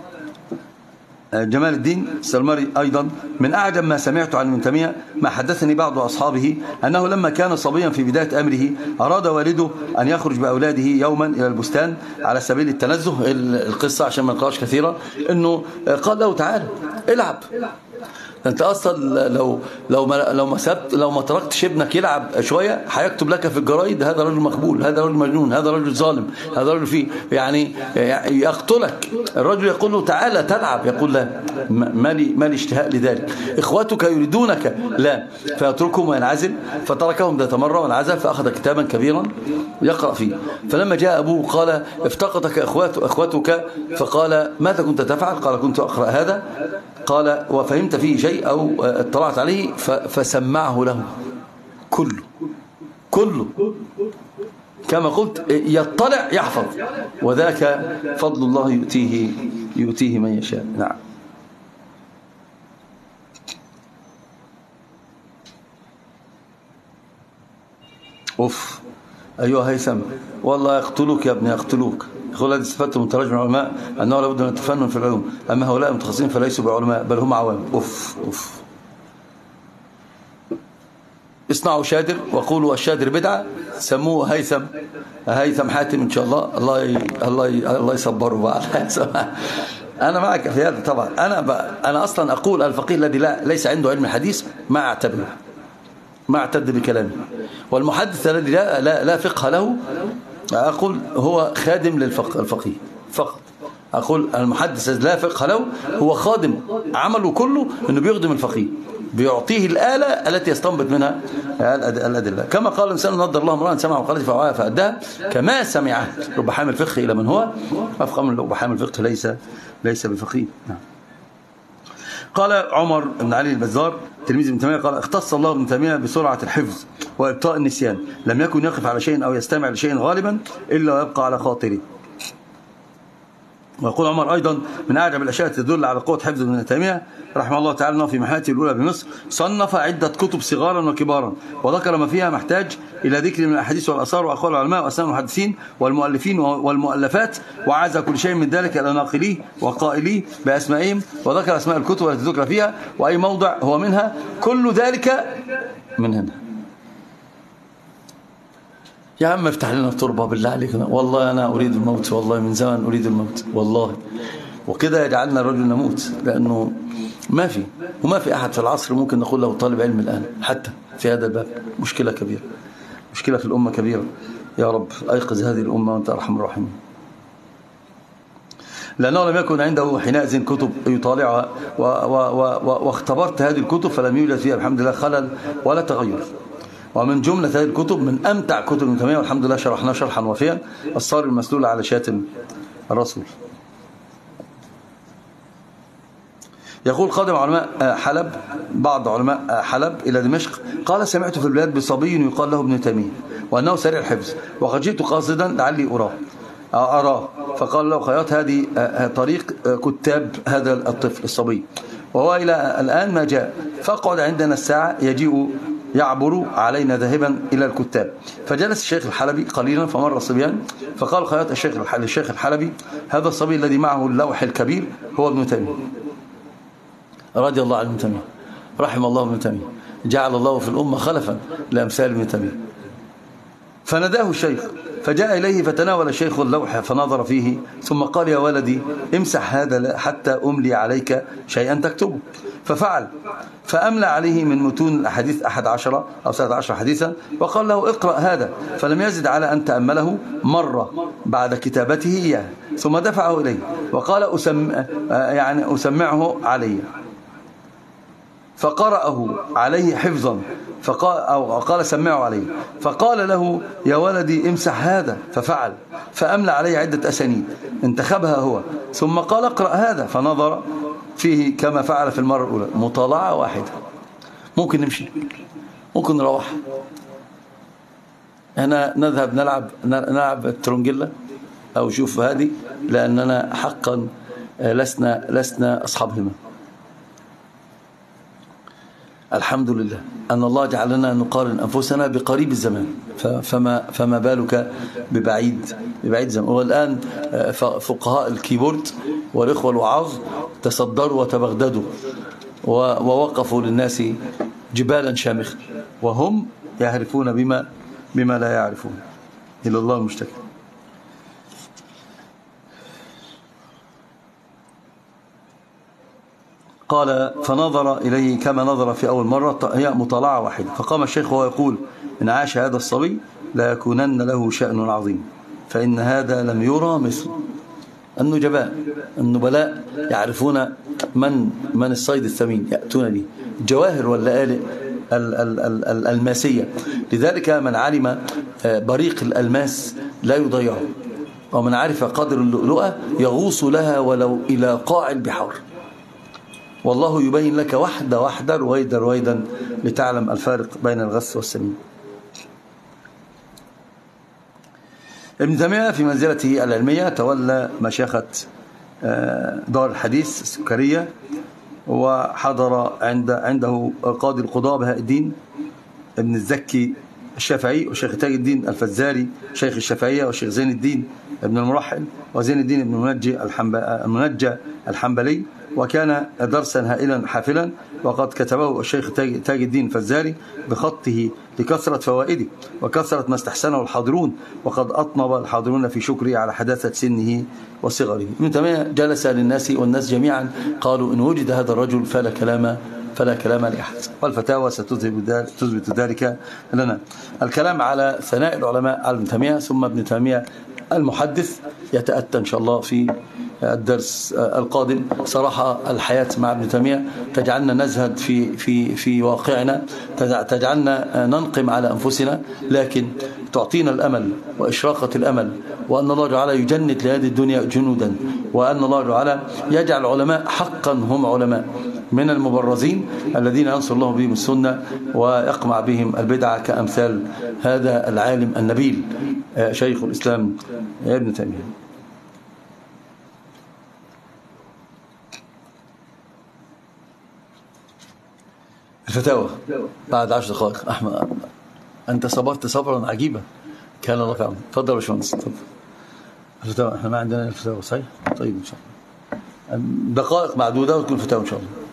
[SPEAKER 1] جمال الدين السلمري أيضا: من أعجب ما سمعت عن ابن تيمية ما حدثني بعض أصحابه أنه لما كان صبيا في بداية أمره أراد والده أن يخرج بأولاده يوما إلى البستان على سبيل التنزه. القصة عشان ما نقراش كثيرا، أنه قال له: تعال العب، انت اصلا لو ما تركتش ابنك يلعب شويه هيكتب لك في الجرايد: هذا رجل مقبول، هذا رجل مجنون، هذا رجل ظالم، هذا رجل فيه يعني يقتلك. الرجل يقول له: تعالى تلعب، يقول: لا، مالي اشتهاء لذلك. اخوتك يريدونك، لا. فيتركهم وينعزل. فتركهم ذات مره وانعزل، فاخذ كتابا كبيرا يقرا فيه. فلما جاء ابوه قال: افتقدك اخوتك، فقال: ماذا كنت تفعل؟ قال: كنت اقرا هذا. قال: وفهمت فيه شيء أو اطلعت عليه؟ فسمعه له كله كما قلت، يطلع يحفظ، وذاك فضل الله يؤتيه من يشاء. نعم. أوف أيها هيثم، والله يقتلوك يا ابني، يقتلوك. يقول: الذي استفدت من تراجم العلماء أنه لابد من التفنن في العلوم، أما هؤلاء المتخصصين فليسوا بعلماء بل هم عوام. أوف. اصنعوا شادر وقولوا الشادر بدعة، سموه هيثم حاتم إن شاء الله. الله يصبره بقى. أنا معك في هذا طبعا. أنا أصلا أقول: الفقيه الذي ليس عنده علم الحديث ما أعتبره، ما اعتد بكلامه. والمحدث الذي لا فقه له، أقول هو خادم للفقيه فقط. أقول المحدث لا فقه له هو خادم، عمله كله أنه بيخدم الفقيه، بيعطيه الآلة التي يستنبط منها الأدلة. كما قال الإنسان: نضر الله امرأ سمع مقالتي فوعاها فأداها كما سمعها. رب حامل فقه إلى من هو أفقه من رب حامل فقه ليس بفقيه. نعم. قال عمر بن علي البزار تلميذ ابن تيمية قال: اختص الله ابن تيمية بسرعة الحفظ وإبطاء النسيان، لم يكن يقف على شيء أو يستمع لشيء غالبا إلا ويبقى على خاطره. ويقول عمر أيضا: من أعجب الأشياء تدل على قوة حفظ ابن تيمية رحمه الله تعالى أنه في محاته الأولى بمصر صنف عدة كتب صغارا وكبارا، وذكر ما فيها محتاج إلى ذكر من الأحاديث والآثار وأقوال العلماء وأسماء المحدثين والمؤلفين والمؤلفات، وعزى كل شيء من ذلك إلى ناقليه وقائليه بأسمائهم، وذكر أسماء الكتب التي ذكر فيها وأي موضع هو منها، كل ذلك من هنا. يا عم افتح لنا التربة بالله عليك، والله أنا أريد الموت، والله من زمان أريد الموت والله. وكده يجعلنا الرجل نموت، لأنه ما في أحد في العصر ممكن نقول له طالب علم الآن حتى في هذا الباب. مشكلة كبيرة، مشكلة في الأمة كبيرة. يا رب أيقظ هذه الأمة وأنت أرحم الراحمين. لأنه لم يكن عنده حينئذ كتب يطالعها، واختبرت هذه الكتب فلم يوجد فيها الحمد لله خلل ولا تغير. ومن جملة هذه الكتب من أمتع كتب ابن تيمية والحمد لله شرحناه شرحا وافيا: الصارم المسلول على شاتم الرسول. يقول: قادم علماء حلب، بعض علماء حلب إلى دمشق، قال: سمعت في البلاد بصبي يقال له ابن تيمية وأنه سريع الحفظ، وقد جئت قاصدا لعلي أراه. فقال له: خياط، هذه طريق كتاب هذا الطفل الصبي، وهو إلى الآن ما جاء، فأقعد عندنا الساعة يعبر علينا ذاهبا إلى الكتاب. فجلس الشيخ الحلبي قليلا فمر الصبيان، فقال خياط الشيخ الحلبي: هذا الصبي الذي معه اللوح الكبير هو ابن تيمية رضي الله عنه. ابن تيمية رحم الله ابن تيمية، جعل الله في الأمة خلفا لأمثال ابن تيمية. فنداه الشيخ فجاء إليه فتناول الشيخ اللوح فنظر فيه، ثم قال: يا ولدي امسح هذا حتى أملي عليك شيئا تكتبه. ففعل، فأملى عليه من متون الأحاديث 11 أو 17 حديثا، وقال له: اقرأ هذا. فلم يزد على أن تأمله مرة بعد كتابته إياه، ثم دفعه إليه وقال: أسمعه علي. فقرأه عليه حفظا، قال: سمعه عليه. فقال له: يا ولدي امسح هذا. ففعل، فأملى عليه عدة أسانيد انتخبها هو، ثم قال: اقرأ هذا. فنظر فيه كما فعل في المرة الأولى، مطالعة واحدة. ممكن نمشي، ممكن نروح، هنا نذهب نلعب الترونجيلا أو شوف هذه، لأننا حقا لسنا أصحاب همة. الحمد لله أن الله جعلنا نقارن أنفسنا بقريب الزمان، فما بالك ببعيد زمان. والآن فقهاء الكيبورد والإخوة الوعاظ تصدروا وتبغددوا ووقفوا للناس جبالا شامخة، وهم يعرفون بما لا يعرفون. إلى الله المشتكى. قال فنظر إليه كما نظر في أول مرة، هي مطالعة واحدة. فقام الشيخ وهو يقول: إن عاش هذا الصبي لا يكونن له شأن عظيم، فإن هذا لم يرى مثل. النبلاء يعرفون من الصيد الثمين، يأتون به الجواهر واللآلئ الماسية. لذلك من علم بريق الألماس لا يضيعه، ومن عرف قدر اللؤلؤة يغوص لها ولو إلى قاع البحار. والله يبين لك واحدة واحدة رويدا لتعلم الفارق بين الغث والسمين. ابن تيمية في منزلته العلمية تولى مشيخة دار الحديث السكرية، وحضر عنده قاضي القضاء بهاء الدين ابن الزكي الشافعي، وشيخ تاج الدين الفزاري شيخ الشافعية، وشيخ زين الدين ابن المرحل، وزين الدين ابن المنجى الحنبلي. وكان درسا هائلا حافلا، وقد كتبه الشيخ تاج الدين الفزاري بخطه لكثرة فوائده وكثرة ما استحسنه الحاضرون، وقد أطنب الحاضرون في شكره على حداثة سنه وصغره. ابن تيمية جلس للناس، والناس جميعا قالوا: إن وجد هذا الرجل فلا كلام لأحد، والفتاوى ستثبت ذلك لنا. الكلام على ثناء العلماء على ابن تيمية، ثم ابن تيمية المحدث يتأتى إن شاء الله في الدرس القادم. صراحة الحياة مع ابن تيمية تجعلنا نزهد في واقعنا، تجعلنا ننقم على أنفسنا، لكن تعطينا الأمل وإشراقة الأمل، وأن الله تعالى يجند لهذه الدنيا جنودا، وأن الله تعالى يجعل علماء حقا هم علماء من المبرزين الذين ينصر الله بهم السنة ويقمع بهم البدعة، كأمثال هذا العالم النبيل شيخ الإسلام ابن تيمية. الفتاوى بعد 10 دقائق. أحمد أنت صبرت صبرا عجيبا، كان الله في عونك. تفضل يا باشمهندس، تفضل. الفتاوى احنا ما عندنا الفتاوى، صحيح؟ طيب إن شاء الله دقائق معدودة وتكون الفتاوى إن شاء الله.